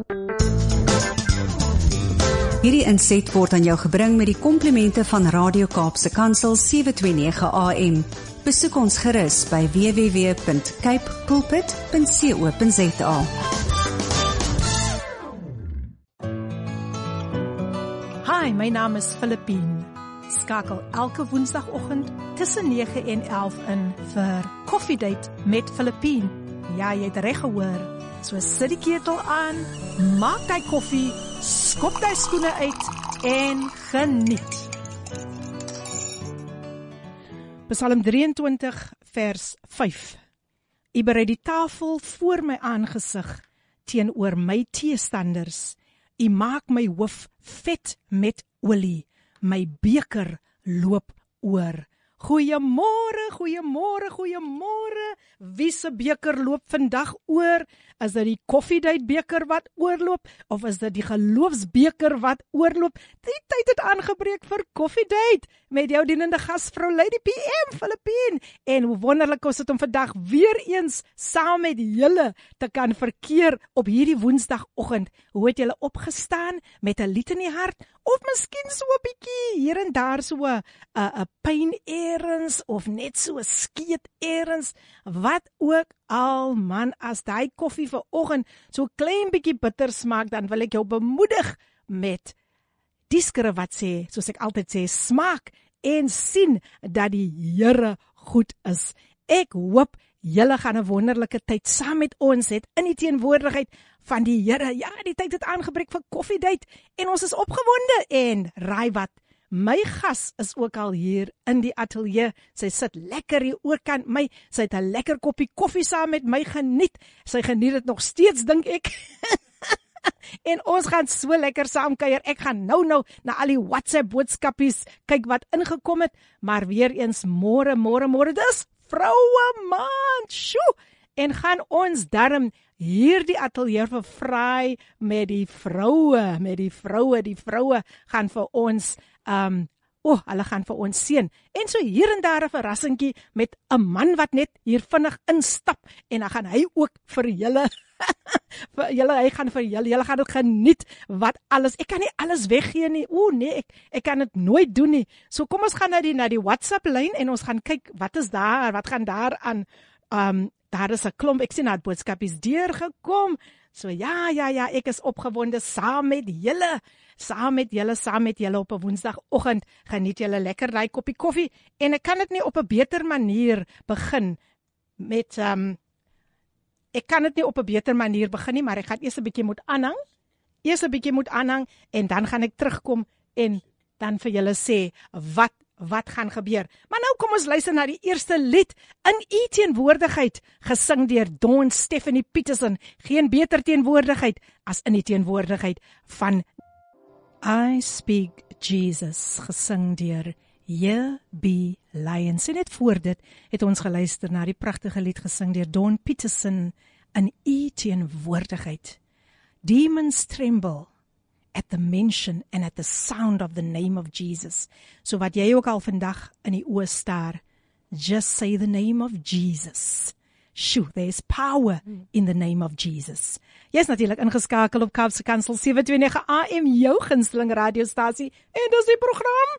Hierdie inset word aan jou gebring met die komplimente van Radio Kaapse Kansel 729 AM. Besoek ons gerus by www.capepulpit.co.za. Hi, my naam is Philippine. Skakel elke woensdagoggend tussen 9 en 11 in vir Coffee Date met Philippine. Ja, jy het reg gehoor. So sit die ketel aan, maak die koffie, skop die skoene uit en geniet. Psalm 23 vers 5. U berei die tafel voor my aangesig teenoor my teestanders. U maak my hoof vet met olie, my beker loop oor. Goeiemôre, goeiemôre, goeiemôre. Wie se beker loop vandag oor? Is dit die koffiedייט beker wat oorloop of is dit die geloofsbeker wat oorloop? Die tyd het aangebreek vir koffiedייט met jou dienende gasvrou Lady PM Philippine. En hoe wonderlik is dit om vandag weer eens saam met julle te kan verkeer op hierdie woensdagoggend. Hoe het julle opgestaan met 'n lied in die hart of miskien so 'n bietjie hier en daar so 'n pyn erens of net so 'n skeet erens, wat ook al man, as daai koffie vanoggend so klein bietjie bitter smaak, dan wil ek jou bemoedig met die skrif wat sê, soos ek altyd sê, smaak en sien dat die Here goed is. Ek hoop julle gaan 'n wonderlike tyd saam met ons het in die teenwoordigheid van die Here. Ja, die tyd het aangebreek vir koffiedייט en ons is opgewonde en raai wat? My gas is ook al hier in die ateljee. Sy sit lekker hier oorkant my. Sy het 'n lekker koppie koffie saam met my geniet. Sy geniet dit nog steeds, dink ek. En ons gaan so lekker saam kuier. Ek gaan nou na al die WhatsApp boodskapies kyk wat ingekom het. Maar weer eens môre. Dis vroue maand. Sjoe! En gaan ons darm hier die ateljee vervraai met die vroue. Die vroue gaan vir ons hulle gaan vir ons seën. En so hier en daar 'n verrassingkie met 'n man wat net hier vinnig instap en dan gaan hy ook vir julle hy gaan vir julle gaan dit geniet wat alles. Ek kan nie alles weggee nie. Nee, ek kan dit nooit doen nie. So kom ons gaan na die WhatsApp lyn en ons gaan kyk wat is daar, wat gaan daar aan. Daar is 'n klomp, ek sien daar boodskapies deurgekom. So ja, ek is opgewonde saam met julle op 'n woensdagoggend. Geniet julle lekker daai koppie koffie en ek kan dit nie op 'n beter manier begin met ek kan dit nie op 'n beter manier begin nie, maar ek gaan eers 'n bietjie moet aanhang en dan gaan ek terugkom en dan vir julle sê wat gaan gebeur. Maar nou kom ons luister na die eerste lied in u teenwoordigheid, gesing deur Dawn Stephanie Peterson. Geen beter teenwoordigheid as in die teenwoordigheid van I Speak Jesus, gesing deur J.B. Lyons. En net voor dit het ons geluister na die pragtige lied gesing deur Dawn Peterson in u teenwoordigheid. Demons tremble at the mention and at the sound of the name of Jesus. So wat jy ook al vandag in die oë staar, just say the name of Jesus. Shoo, there's power in the name of Jesus. Jy is natuurlik ingeskakel op Kaapse Kansel 729 AM, jou gunsteling radiostasie, en dis die program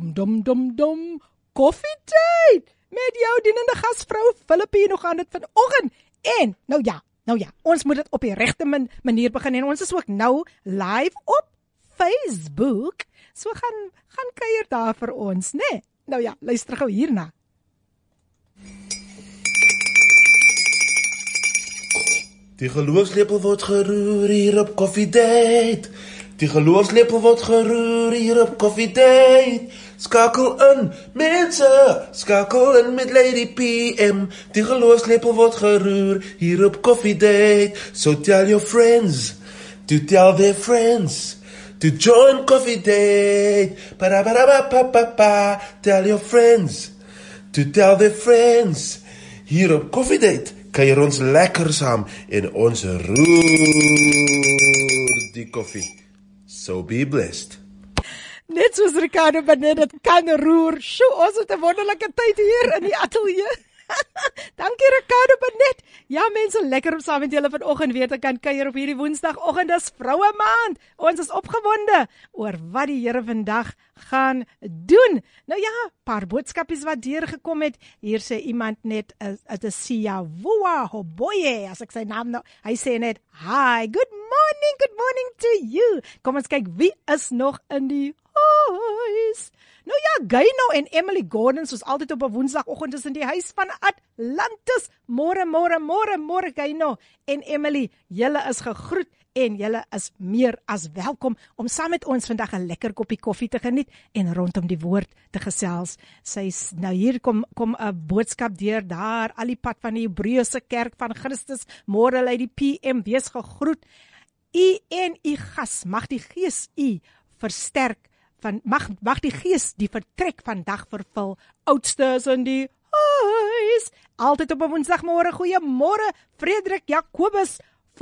Dom Koffiedייט met jou dienende gasvrou Philippine. Hoe gaan dit vanoggend? En nou ja, ons moet dit op die regte manier begin en ons is ook nou live op Facebook. So gaan kuier daar vir ons, né? Nou ja, luister gou hierna. Die geloofslepel word geroer hier op koffiedייט. Die geloofslepel word geroer hier op koffiedייט. Skakel in, mense, skakel in met Lady PM. Die geloofslepel word geroer hier op koffiedייט. So tell your friends to tell their friends to join koffiedייט. Ba-da-ba-da-ba-pa-pa-pa. Tell your friends to tell their friends. Hier op koffiedייט kuier ons lekker saam en ons roer die koffie. So be blessed. Net soos Ricardo Benet dit kan roer. Sjoe, ons het 'n wonderlike tyd hier in die ateljee. Dankie Ricardo Benet. Ja mense, lekker om saam met julle vanoggend weer te kan kuier op hierdie Woensdagoggend. Dis Vroue Maand. Ons is opgewonde oor wat die Here vandag gaan doen. Nou ja, paar boodskapies wat deurgekom het. Hier sê iemand net, dit is Siyavua Hoboye, as ek sy naam nou, hy sê net, hi, good morning to you. Kom ons kyk, wie is nog in die huis? Nou ja, Gaino en Emily Gordon, soos altyd op 'n Woensdagoggend is in die huis van Atlantis. Môre Gaino en Emily, julle is gegroet en julle is meer as welkom om saam met ons vandag 'n lekker koppie koffie te geniet en rondom die woord te gesels. Nou hier kom 'n boodskap deur daar, al die pad van die Hebreëse kerk van Christus. Môre lê die PM, wees gegroet. U en u gas, mag die Gees u versterk. Mag die Gees die vertrek vandag vervul. Oudstes in die huis. Altyd op 'n Woensdagmôre. Goeiemôre Frederik Jacobus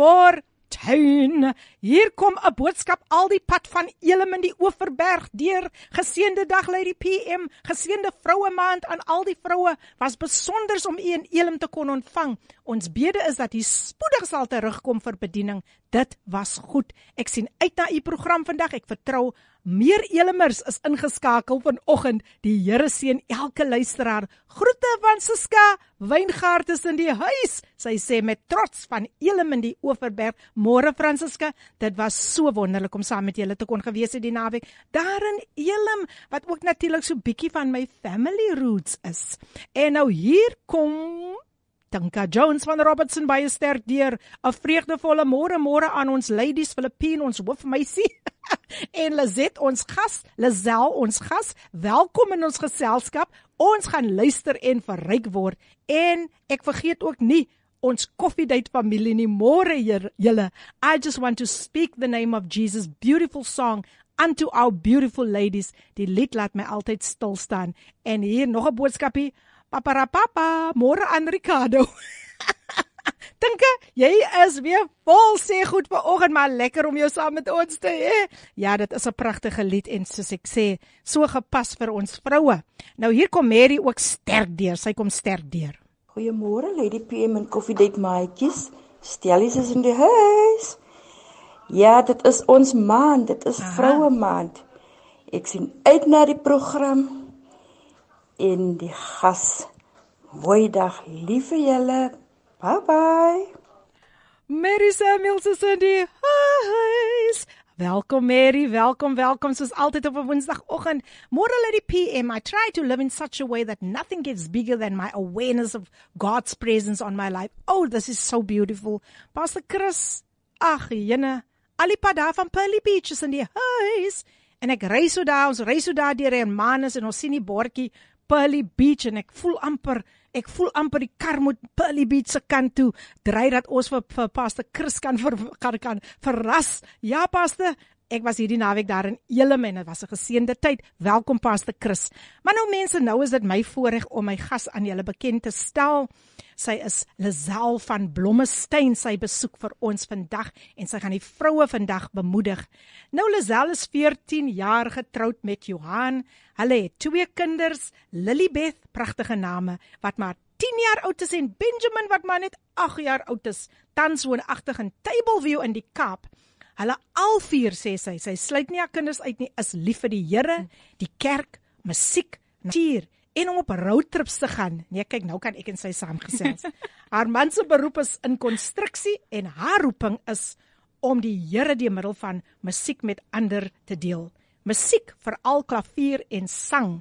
Fortuin. Hier kom 'n boodskap al die pad van Elim in die Oeverberg deur. Geseënde dag lê die PM. Geseënde Vroue Maand aan al die vroue. Was besonders om u in Elim te kon ontvang. Ons bede is dat u spoedig sal terugkom vir bediening. Dit was goed. Ek sien uit na u program vandag. Ek vertrou meer Elimers is ingeskakel vanoggend. Die Here seën elke luisteraar. Groete van Siska Wyngaard is in die huis. Sy sê met trots van Elim in die Oeverberg. Môre Fransiska, dit was so wonderlik om saam met julle te kon gewees het die naweek. Daar in Elim, wat ook natuurlik so bietjie van my family roots is. En nou hier kom Tinka Jones van Robertson baie sterk deur. 'n Vreugdevolle môre aan ons ladies, Filippine, ons hoofmeisie. En Lizet, ons gas, Lizelle, ons gas, welkom in ons geselskap. Ons gaan luister en verryk word. En ek vergeet ook nie ons koffiedייט familie nie. Môre julle. I just want to speak the name of Jesus, beautiful song unto our beautiful ladies. Die lied laat my altyd stil staan. En hier nog 'n boodskapie. Papa, môre aan Ricardo. Tinka, jy is weer vol sê goed vanoggend, maar lekker om jou saam met ons te hê. Ja, dit is 'n pragtige lied en soos ek sê, so gepas vir ons vroue. Nou hier kom Mary ook sterk deur. Sy kom sterk deur. Goeiemôre Lady PM en koffiedייט maatjies. Stellies is in die huis. Ja, dit is ons maand, dit is Vroue Maand. Ek sien uit na die program. En die gas. Mooi dag, lieve julle. Bye bye. Mary Samuels is in die huis. Welkom Mary, welkom, soos altyd op 'n Woensdagoggend. Môre lê die PM. I try to live in such a way that nothing gets bigger than my awareness of God's presence on my life. Oh, this is so beautiful. Pastor Chris, ag jene, al die pad daar van Pearly Beach is in die huis. En ek ry so daar deur Hermanus en ons sien die bordjie Pearly Beach en ek voel amper die kar moet Pearly Beach se kant toe dry dat ons vir Pastor Chris kan verras. Ja, Pastor, ek was hierdie naweek daar in Elim en dit was 'n geseënde tyd. Welkom Pastor Chris. Maar nou mense, nou is dit my voorreg om my gas aan julle bekend te stel. Sy is Lizelle van Blommestein. Sy besoek vir ons vandag en sy gaan die vroue vandag bemoedig. Nou Lizelle is 14 jaar getroud met Johan. Hulle het 2 kinders, Lilibeth, pragtige name, wat maar 10 jaar oud is en Benjamin wat maar net 8 jaar oud is. Tans woonagtig in Tableview in die Kaap. Hulle al 4 sê sy sluit nie haar kinders uit nie, is lief vir die Here, die kerk, musiek, natuur en om op roadtrips te gaan. Nee, kyk, nou kan ek en sy saamgesels. Haar man se beroep is in konstruksie en haar roeping is om die Here deur middel van musiek met ander te deel. Musiek, veral klavier en sang,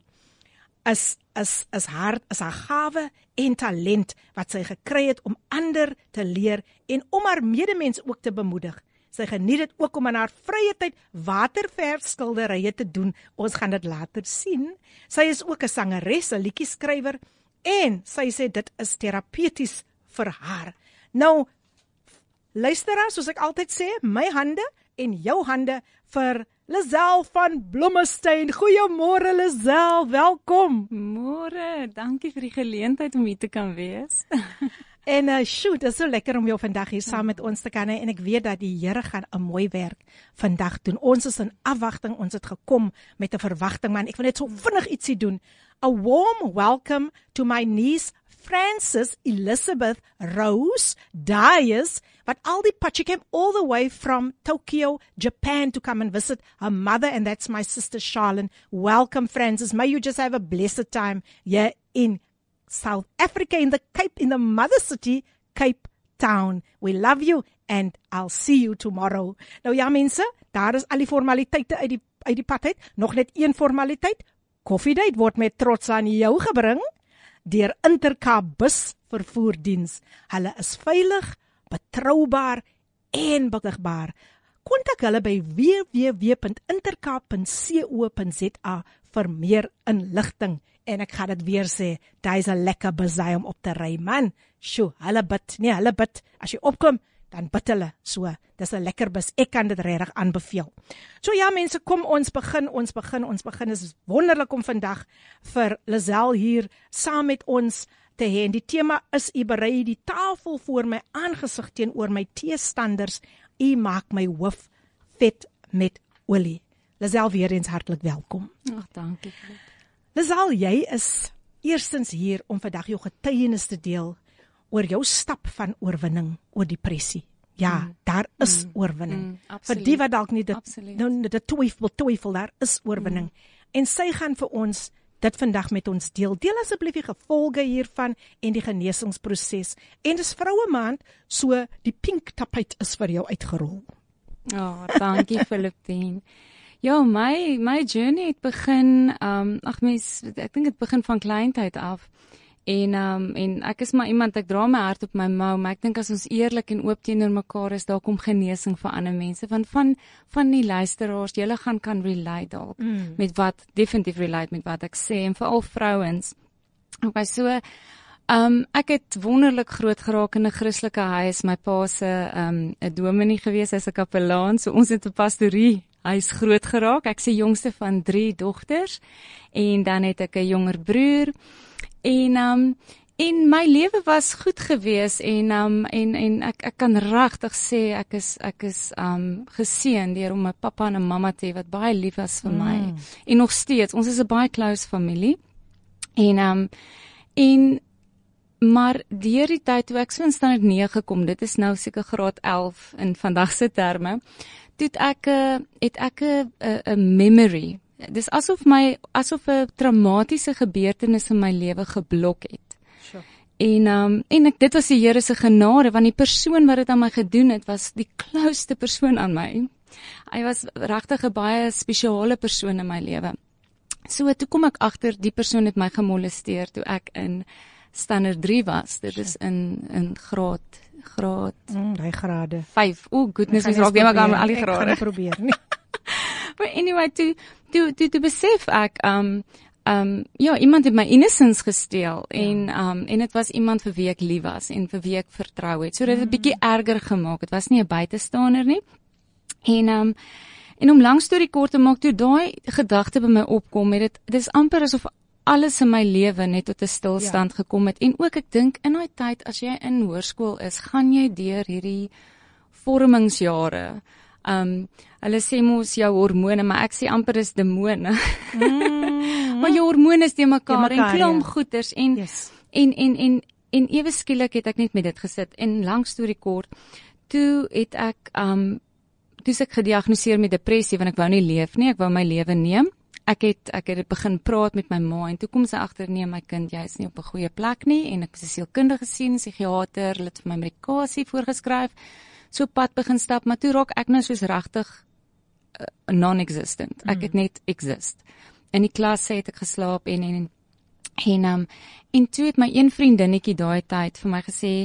is haar gawe en talent wat sy gekry het om ander te leer en om haar medemens ook te bemoedig. Sy geniet dit ook om in haar vrye tyd waterverfskilderye te doen. Ons gaan dit later sien. Sy is ook 'n sangeres, 'n liedjieskrywer en sy sê dit is terapeuties vir haar. Nou, luisteraar, soos ek altyd sê, my hande en jou hande vir Lizelle van Blommestein. Goeiemôre Lizelle, welkom. Môre, dankie vir die geleentheid om hier te kan wees. En shoot, dit is so lekker om jou vandag hier saam met ons te kan hê en ek weet dat die Here gaan 'n mooi werk vandag doen. Ons is in afwagting, ons het gekom met 'n verwagting, man. Ek wil net so vinnig ietsie doen. A warm welcome to my niece Frances Elizabeth Rose Dias, but she came all the way from Tokyo, Japan to come and visit her mother, and that's my sister Charlene. Welcome, Frances. May you just have a blessed time here in South Africa, in the mother city, Cape Town. We love you and I'll see you tomorrow. Nou ja mense, daar is al die formaliteite uit die pad uit. Nog net een formaliteit. Koffiedייט word met trots aan jou gebring deur Intercape bus vervoerdiens. Hulle is veilig, betroubaar en besigbaar. Kontak hulle by www.intercape.co.za vir meer inligting. En ek gaan dit weer sê, daar is 'n lekker busy om op te ry, man. Sjoe, hulle bid. As jy opkom, dan bid hulle. So, dis 'n lekker bus. Ek kan dit regtig aanbeveel. So ja, mense, kom ons begin. Dit is wonderlik om vandag vir Lizelle hier saam met ons te hê. En die tema is: U berei die tafel voor my aangesig teenoor my teestanders. U maak my hoof vet met olie. Lizelle, weer eens hartlik welkom. Ag, dankie. Lizelle, jy is eerstens hier om vandag jou getuienis te deel oor jou stap van oorwinning oor depressie. Ja, daar is oorwinning. Vir die wat dalk nie dit twyfel, daar is oorwinning. En sy gaan vir ons dit vandag met ons deel. Deel asseblief die gevolge hiervan en die genesingsproses. En dis Vroue Maand, so die pink tapuit is vir jou uitgerol. Dankie Filippine. Ja, my journey het begin, ek dink dit begin van kleintyd af. En ek is maar iemand, ek dra my hart op my mou, maar ek dink as ons eerlik en oop teenoor mekaar is, daar kom genesing vir ander mense. Want van die luisteraars, julle kan relate dalk met wat, definitief relate met wat ek sê, en veral vrouens. Okay, so, ek het wonderlik groot geraak in 'n Christelike huis. My pa se 'n dominee gewees, hy's 'n kapelaan, so ons het 'n pastorie. Hy is groot geraak. Ek is die jongste van 3 dogters en dan het ek 'n jonger broer. En my lewe was goed gewees en ek kan regtig sê ek is geseën deur om 'n pappa en 'n mamma te hê wat baie lief was vir my. En nog steeds, ons is 'n baie close familie. Maar deur die tyd toe ek so in standaard 9 gekom, dit is nou seker graad 11 in vandag se terme, het ek 'n memory. Dis asof 'n traumatiese gebeurtenis in my lewe geblok het. Sure. En dit was die Here se genade, want die persoon wat dit aan my gedoen het, was die closeste persoon aan my. Hy was regtig 'n baie spesiale persoon in my lewe. So toe kom ek agter, die persoon het my gemolesteer toe ek in standaard 3 was. Dit is in graad die grade 5. Goodness, ons raak weer maar al die grade. Ek gaan probeer nie. But anyway, toe besef ek, iemand het my innocence gesteel en dit was iemand vir wie ek lief was en vir wie ek vertrou het. So dit het 'n bietjie erger gemaak. Dit was nie 'n buitestander nie. En om lang storie kort te maak, toe daai gedagte by my opkom, dis amper asof alles in my lewe net tot 'n stilstand gekom het. En ook ek dink in daai tyd as jy in hoërskool is, gaan jy deur hierdie vormingsjare. Hulle sê mos jou hormone, maar ek sê amper is demone. Maar jou hormone is te mekaar en klomp goeters en ewe skielik het ek net met dit gesit. En lang storie kort, toe het ek toe ek gediagnoseer met depressie, want ek wou nie leef nie, ek wou my lewe neem. Ek het begin praat met my ma en toe kom sy agter, nee my kind, jy is nie op 'n goeie plek nie, en ek is 'n sielkundige gesien, psigiater, hulle het vir my medikasie voorgeskryf, so pad begin stap, maar toe raak ek nou soos regtig non-existent. Ek het net exist. In die klas het ek geslaap en toe het my een vriendinnetjie daai tyd vir my gesê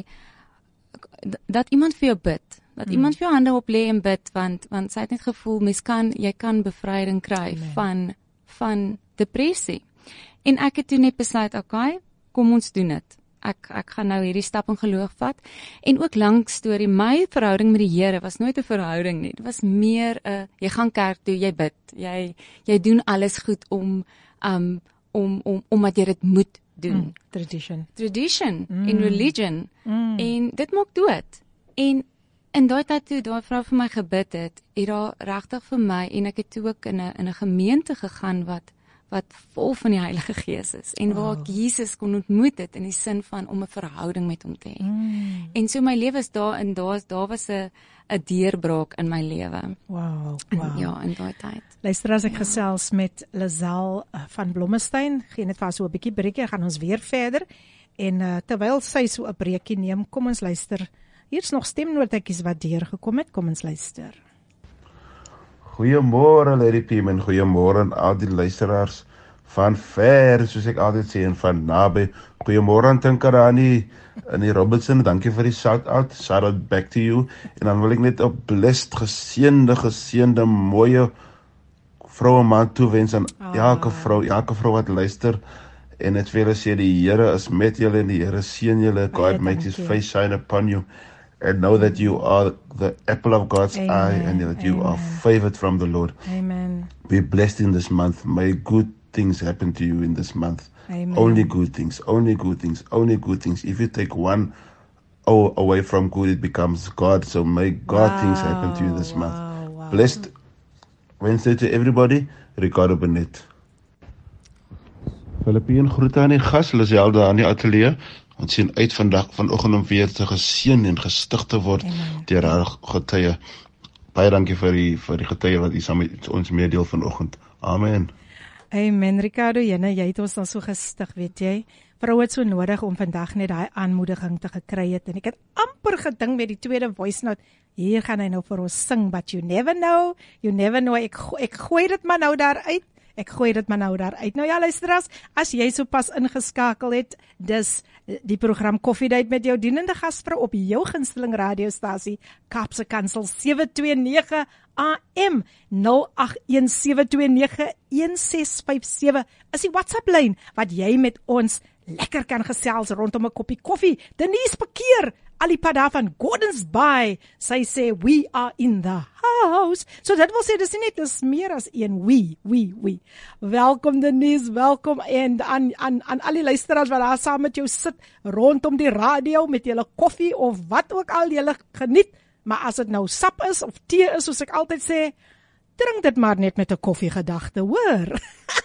dat iemand vir jou bid. Dat iemand vir jou hande op lê en bid, want sy het net gevoel jy kan bevryding kry van depressie. En ek het toe net besluit, okay, kom ons doen dit. Ek gaan nou hierdie stap in geloof vat. En ook lank storie, my verhouding met die Here was nooit 'n verhouding nie. Dit was meer jy gaan kerk toe, jy bid. Jy doen alles goed omdat jy dit moet doen. Tradition. En religion. En dit maak dood. En in daai tyd toe daai vrou vir my gebid het daar regtig vir my, en ek het toe ook in 'n gemeente gegaan wat vol van die Heilige Gees is en waar ek Jesus kon ontmoet het in die sin van om 'n verhouding met hom te hê. En so my lewe is daar was 'n deurbraak in my lewe. Wow. Ja, in daai tyd. Luister, as ek gesels met Lazel van Blommestein, gee net vir haar so 'n bietjie breekie, gaan ons weer verder. En terwyl sy so 'n breekie neem, kom ons luister. Hier's nog stemnotetjies wat deurgekom het. Kom ons luister. Goeiemôre Lady Piem en goeiemôre aan al die luisteraars van ver, soos ek altyd sê, en van naby. Goeiemôre aan Tinkarani in die Robertson, dankie vir die shout-out. Shout-out back to you. En dan wil ek net op blessed, geseënde, mooie vroue maand toewens aan elke vrou wat luister. En net vir julle sê, die Here is met julle en die Here seën julle. God makes his face shine upon you. And know that you are the apple of God's eye and that you are favored from the Lord. Amen. Be blessed in this month. May good things happen to you in this month. Amen. Only good things, only good things, only good things. If you take one away from good, it becomes God. So may God things happen to you this month. Blessed Wednesday to everybody. Ricardo Bennett. Filippien, groete aan die gas, Lisel daar aan die ateljee. Ons sien uit vanoggend om weer te geseën en gestig te word deur haar getuie. Baie dankie vir die getuie wat u saam met ons meedeel vanoggend. Amen. Amen, Ricardo, jy het ons dan so gestig, weet jy. Vrou het so nodig om vandag net daai aanmoediging te gekry het. En ek het amper gedink met die tweede voice note, hier gaan hy nou vir ons sing, but you never know. Ek gooi dit maar nou daar uit. Nou ja, luisteraars, as jy sopas ingeskakel het, dis die program Coffee Date met jou dienende gasvrou op jou gunsteling radiostasie, Kaapse Kansel 729 AM 0817291657 is die WhatsApp lyn wat jy met ons lekker kan gesels rondom 'n koppie koffie. Denise Bekeer, Alipad daar van Gordons Bay, sy sê we are in the house. So dit wil sê dis nie net, dis meer as een we. Welkom Denise, welkom en aan al die luisteraars wat daar saam met jou sit rondom die radio met julle koffie of wat ook al julle geniet. Maar as dit nou sap is of tee is, soos ek altyd sê, drink dit maar net met 'n koffiegedagte, hoor.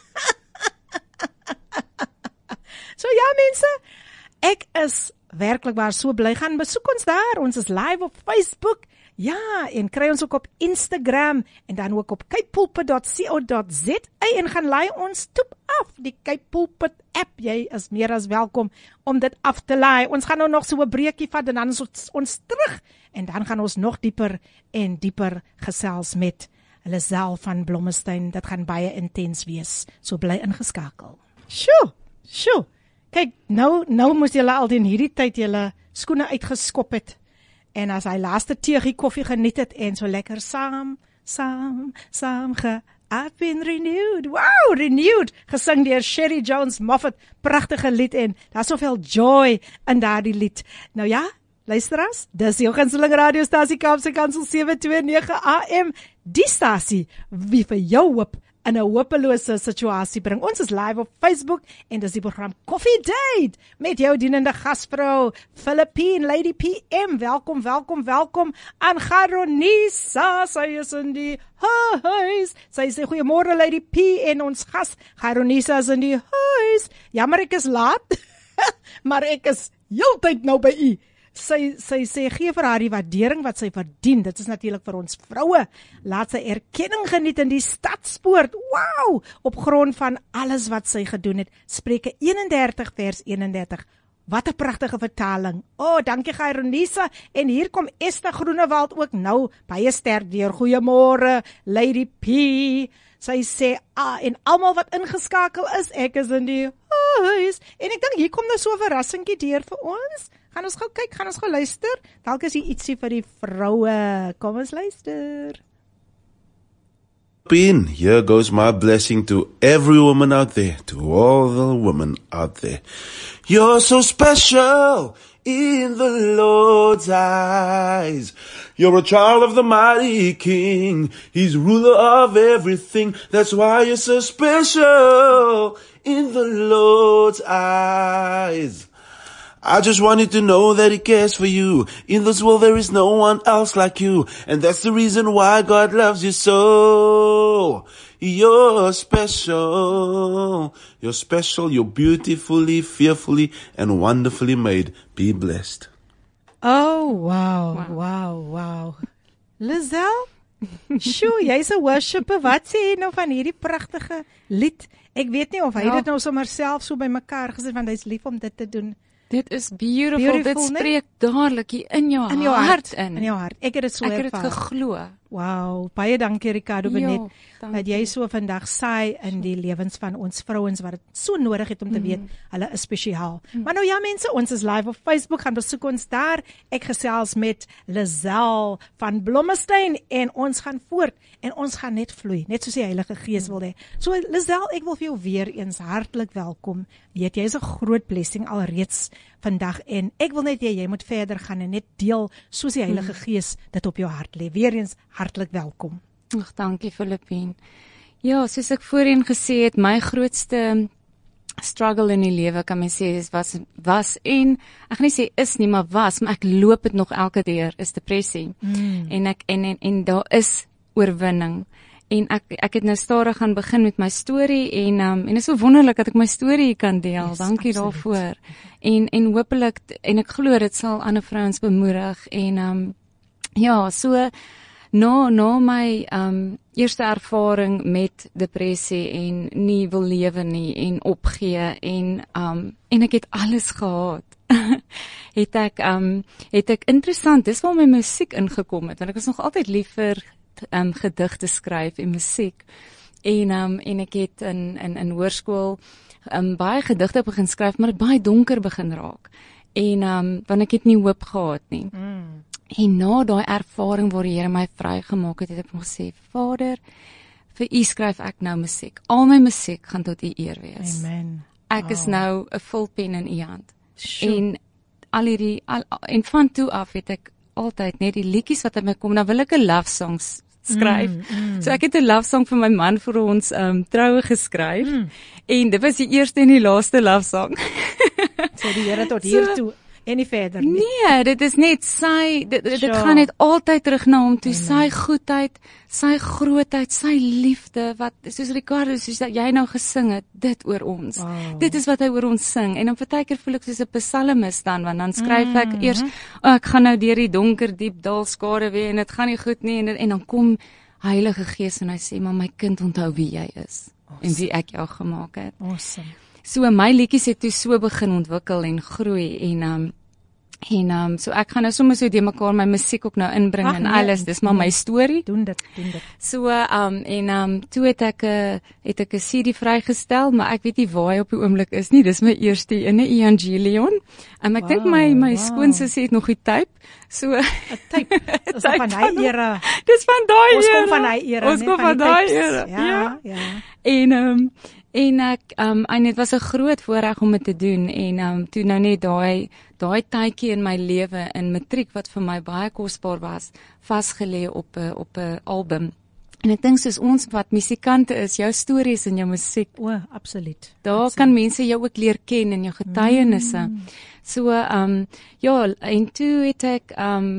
So ja mense, ek is werklik waar so bly, gaan besoek ons daar, ons is live op Facebook, ja, en kry ons ook op Instagram, en dan ook op capepulpit.co.za, en gaan laai ons toep af, die Cape Pulpit app, jy is meer as welkom om dit af te laai. Ons gaan nou nog so 'n breekie vat, en dan is ons terug, en dan gaan ons nog dieper en dieper gesels met Lisel van Blommestein, dit gaan baie intens wees, so bly ingeskakel. Sjoe, kyk, nou moes julle al in hierdie tyd julle skoene uitgeskop het, en as hy laaste teegie koffie geniet het, en so lekker saam I've been renewed, wow, renewed, gesing deur Sherry Jones Moffat, prachtige lied, en daar is soveel joy in daardie lied. Nou ja, luisteraars, dis jou gunsteling radiostasie Kaapse Kansel 729 AM, die stasie wie vir jou hoop in 'n hopelose situasie bring. Ons is live op Facebook en dis die program Coffee Date met jou dienende gasvrou Filippine Lady PM. Welkom aan Garonisa. Sy is in die huis. Sy sê goeiemôre Lady P en ons gas Garonisa is in die huis. Jammer ek is laat, maar ek is heeltyd nou by u. Sy sê gee vir haar die waardering wat sy verdien. Dit is natuurlik vir ons vroue. Laat sy erkenning geniet in die stadspoort. Wow! Op grond van alles wat sy gedoen het. Spreuke 31 vers 31. Wat 'n pragtige vertaling. Dankie Garonisa. En hier kom Esther Groenewald ook nou baie sterk deur. Goeiemôre Lady P. Sy sê en almal wat ingeskakel is, ek is in die huis. En ek dink hier kom nou so 'n verrassingkie deur vir ons. Gaan ons gou kyk, gaan ons gou luister. Dalk is hier ietsie vir die vroue. Kom ons luister. Here goes my blessing to every woman out there, to all the women out there. You're so special in the Lord's eyes. You're a child of the mighty King. He's ruler of everything. That's why you're so special in the Lord's eyes. I just want you to know that He cares for you. In this world there is no one else like you. And that's the reason why God loves you so. You're special. You're special. You're beautifully, fearfully, and wonderfully made. Be blessed. Oh, wow. Lizelle? Sjoe, jy's 'n worshipper. Wat sê jy nou van hierdie pragtige lied? Ek weet nie of hy dit nou sommer self so bymekaar gesit, want hy's lief om dit te doen. Dit is beautiful. Dit spreek dadelik hier in jou hart in. In jou hart. Ek het dit so ervaar. Ek het dit geglo. Wow, baie dankie Ricardo Benet, dat jy so vandag saai in die lewens van ons vrouens wat dit so nodig het om te weet, hulle is spesiaal. Maar nou ja mense, ons is live op Facebook, gaan besoek ons daar. Ek gesels met Lizelle van Blommestein en ons gaan voort en ons gaan net vloei, net soos die Heilige Gees wil hê. So Lizelle, ek wil vir jou weer eens hartlik welkom. Weet jy is 'n groot blessing alreeds vandag en ek wil net hê jy moet verder gaan en net deel soos die Heilige Gees dit op jou hart lê. Weer eens hartlik welkom. Ag, dankie Filippine. Ja, soos ek voorheen gesê het, my grootste struggle in die lewe kan mens sê was en ek gaan nie sê is nie, maar ek loop dit nog elke deur is depressie. En daar is oorwinning. En ek het nou stadig gaan begin met my storie en is so wonderlik dat ek my storie kan deel. Yes, dankie daarvoor. En hopelik en ek glo dit sal ander vrouens bemoedig en ja, so na my eerste ervaring met depressie en nie wil lewe nie en opgee en ek het alles gehad. het ek interessant, dis waar my musiek ingekom het, want ek was nog altyd lief vir gedigte skryf en musiek. En ek het in hoërskool baie gedigte begin skryf, maar dit baie donker begin raak. Want ek het nie hoop gehad nie. En na daai ervaring waar die Here my vrygemaak het, het ek gesê, Vader, vir U skryf ek nou musiek. Al my musiek gaan tot U eer wees. Amen. Ek is nou 'n vulpen in U hand. En van toe af het ek altyd net die liedjies wat uit my kom, dan wil ek 'n love song skryf. So ek het 'n love song vir my man vir ons troue geskryf. En dit was die eerste en die laaste love song. So die Here tot hier toe en nie verder nie. Nee, dit is net dit gaan net altyd terug na hom toe, sy goedheid, sy grootheid, sy liefde, wat soos Ricardo, soos dat jy nou gesing het, dit oor ons. Wow. Dit is wat hy oor ons sing. En dan partykeer voel ek soos 'n psalmis want dan skryf ek eers, ek gaan nou deur die donker diep dal skade weer en dit gaan nie goed nie en dan kom Heilige Gees en hy sê, maar my kind, onthou wie jy is en wie ek jou gemaak het. Awesome. So my liedjies het toe so begin ontwikkel en groei en so ek gaan nou sommer so deur mekaar my musiek ook nou inbring en alles, dis maar my storie. Doen dit. So toe het ek 'n CD vrygestel, maar ek weet nie waar hy op die oomblik is nie. Dis my eerste ene Evangelion. Ek dink my skoonsussie het nog die tape. So 'n tape. Dis van daai era. Dis van daai era. Ons kom van daai era. Ons kom van daai era. Ja. En dit was 'n groot voorreg om dit te doen en toe nou net daai tydjie in my lewe in matriek wat vir my baie kosbaar was, vasgelê op 'n album. En ek dink soos ons wat musikante is, jou stories en jou musiek. O, absoluut. Daar kan mense jou ook leer ken en jou getuienisse. So ja, en toe het ek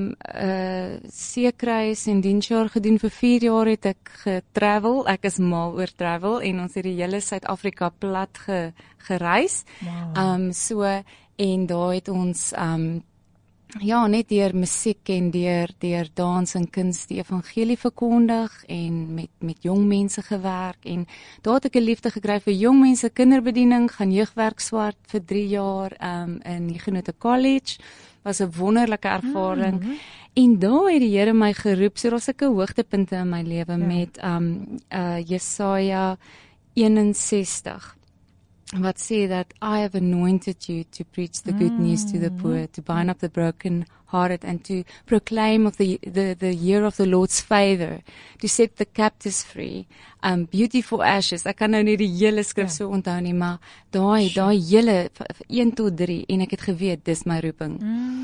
seekruis en diensjaar gedoen vir 4 jaar het ek getravel. Ek is mal oor travel en ons het die hele Suid-Afrika plat gereis. Wow. So en daar het ons net deur musiek en deur dans en kuns die evangelie verkondig en met jong mense gewerk en daar het ek 'n liefde gekry vir jong mense kinderbediening, gaan jeugwerk swart vir 3 jaar in die Genote College. Was 'n wonderlike ervaring. En daar het die Here my geroep, so daar's sulke hoogtepunte in my lewe met Jesaja 61. wat sê dat I have anointed you to preach the good news to the poor, to bind up the broken hearted and to proclaim of the year of the Lord's favor, to set the captives free, beautiful ashes. Ek kan nou nie die hele skrif so onthou nie, maar daai hele 1 tot 3 en ek het geweet dis my roeping.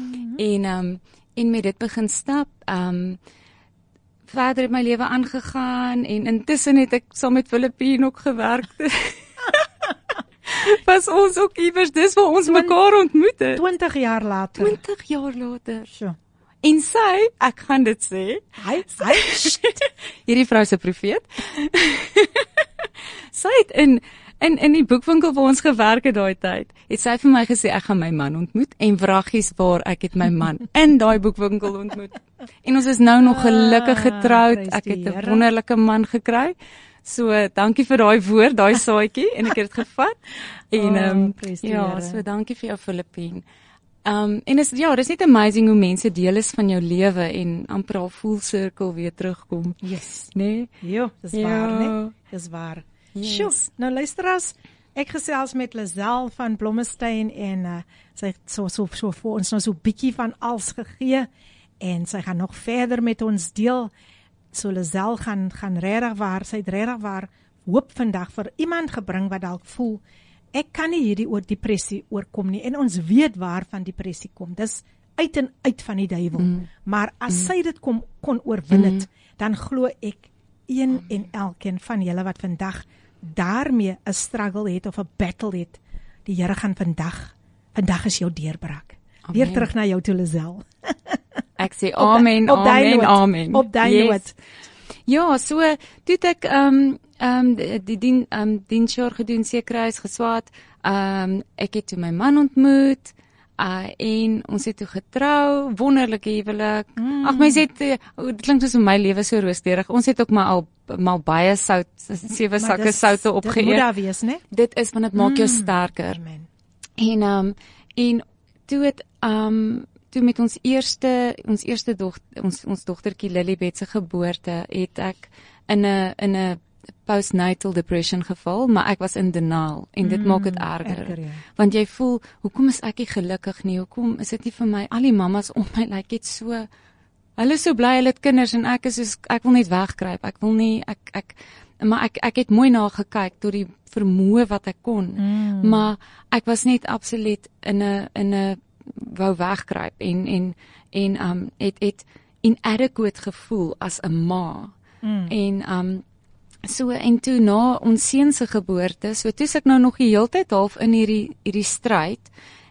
En met dit begin stap, verder het my lewe aangegaan en intussen het ek saam met Filippine ook gewerk. Was ons ook iewers, dis waar ons mekaar ontmoet het. 20 jaar later. 20 jaar later. So. En sy, ek gaan dit sê, hierdie vrou se profeet. Sy het in die boekwinkel waar ons gewerk het daai tyd, het sy vir my gesê ek gaan my man ontmoet en wraggies waar ek het my man in daai boekwinkel ontmoet. En ons is nou nog gelukkig getroud. Ek het 'n wonderlike man gekry. So dankie vir daai woord, daai saadjie en ek het dit gevat. En so dankie vir jou Filippine. En dis net amazing hoe mense deel is van jou lewe en amper al full circle weer terugkom. Yes. Nee? Jo, dis waar, nee? Dis waar. Yes. Sjoe, nou luisteraars, ek gesels met Lisel van Blommestein en sy het so vir ons nou so bietjie van als gegee en sy gaan nog verder met ons deel. So Lisel gaan regtig waar, sy het regtig waar hoop vandag vir iemand gebring wat dalk voel ek kan nie hierdie oor depressie oorkom nie en ons weet waarvan depressie kom. Dis uit en uit van die duiwel. Maar as sy dit kon oorwin het, dan glo ek een en elkeen van julle wat vandag daarmee 'n struggle het of 'n battle het, die Here gaan vandag is jou deurbraak. Weer terug na jou toe Lisel. Ek sê amen, amen. Op daai noot. Ja, so toe ek die diensjaar gedoen, sekerheids geswaat. Ek het toe my man ontmoet en ons het toe getrou, wonderlike huwelik. Ag mense het dit klink soos my lewe so rooskleurig. Ons het ook maar baie sout, 7 sakke soutte opgeëet. Dit moet daar wees, né? Dit is van dit maak jou sterker. Amen. En toe het toe met ons eerste dogtertjie Lilibet se geboorte het ek in 'n postnatal depression geval, maar ek was in denial en dit maak dit erger. Want jy voel, hoekom is ek nie gelukkig nie? Hoekom is dit nie vir my? Al die mammas om my lyk dit so. Hulle is so bly hulle het kinders en ek is soos ek wil net wegkruip. Ek wil nie maar ek het mooi na gekyk tot die vermoë wat ek kon. Maar ek was net absoluut in 'n wou wegkruip en het inadequate gevoel as 'n ma. En toe na ons seun se geboorte, so toe ek nou nog die hele tyd half in hierdie stryd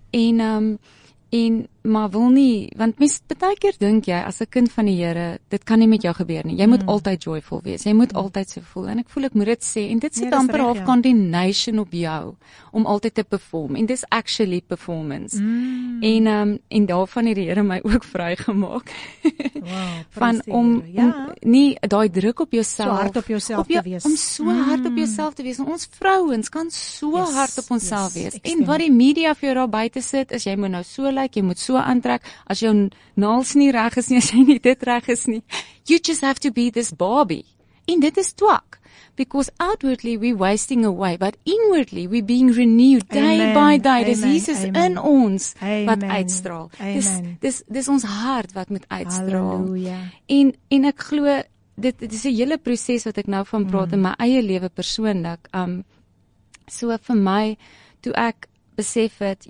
en maar wil nie, want mens baie keer dink jy as 'n kind van die Here, dit kan nie met jou gebeur nie. Jy moet altyd joyful wees. Jy moet altyd so voel en ek voel ek moet dit sê en dit sit amper half condemnation op jou om altyd te perform en dis actually performance. En daarvan het die Here my ook vrygemaak. Van om nie daai druk op jouself, so hard op jouself te wees. Om so hard op jouself te wees. En ons vrouens kan so hard op onsself wees. En wat die media vir jou daar buite sit, is jy moet nou so lyk, jy moet so aantrek, as jou naels nie reg is nie, as jy nie dit reg is nie. You just have to be this Barbie. En dit is twak. Because outwardly we're wasting away, but inwardly we're being renewed day by day. Dis Jesus in ons wat uitstraal. Dis ons hart wat moet uitstraal. Halleluja. En ek glo, dit is 'n hele proses wat ek nou van praat in my eie lewe persoonlik. So vir my, toe ek besef het,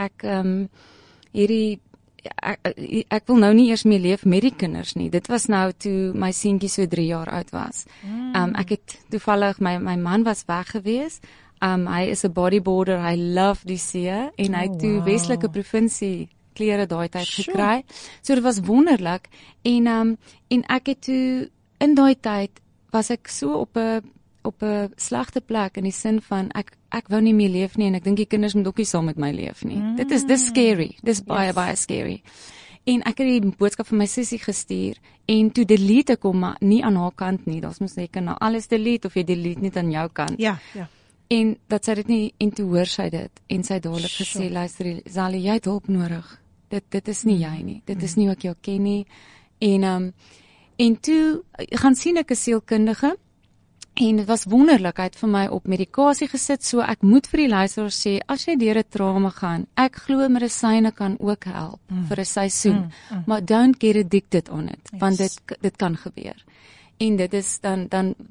ek wil nou nie eers meer leef met die kinders nie. Dit was nou toe my seentjie so 3 jaar oud was. Ek het toevallig, my man was weg gewees. Hy is 'n bodyboarder, hy love die see en hy het toe Weselike provinsie klere daai tyd gekry. So dit was wonderlik en ek het toe in daai tyd was ek so op 'n slegte plek in die sin van ek wou nie meer leef nie en ek dink die kinders moet ook nie saam met my leef nie. Dis scary. Dis baie scary. En ek het die boodskap van my sussie gestuur en toe delete ek hom, maar nie aan haar kant nie. Daar's mos net nou alles delete of jy delete net aan jou kant. Ja. En dat sy dit nie, en toe hoor sy dit en sy dadelik gesê, luister Zali, jy het hulp nodig. Dit is nie jy nie. Dit is nie hoe ek jou ken nie. En toe gaan sien ek 'n sielkundige. En dit was wonderlik, hy het vir my op medikasie gesit, so ek moet vir die luisteraars sê, as jy deur 'n trauma gaan, ek glo medisyne kan ook help vir 'n seisoen, maar don't get addicted on it, want dit kan gebeur. En dit is dan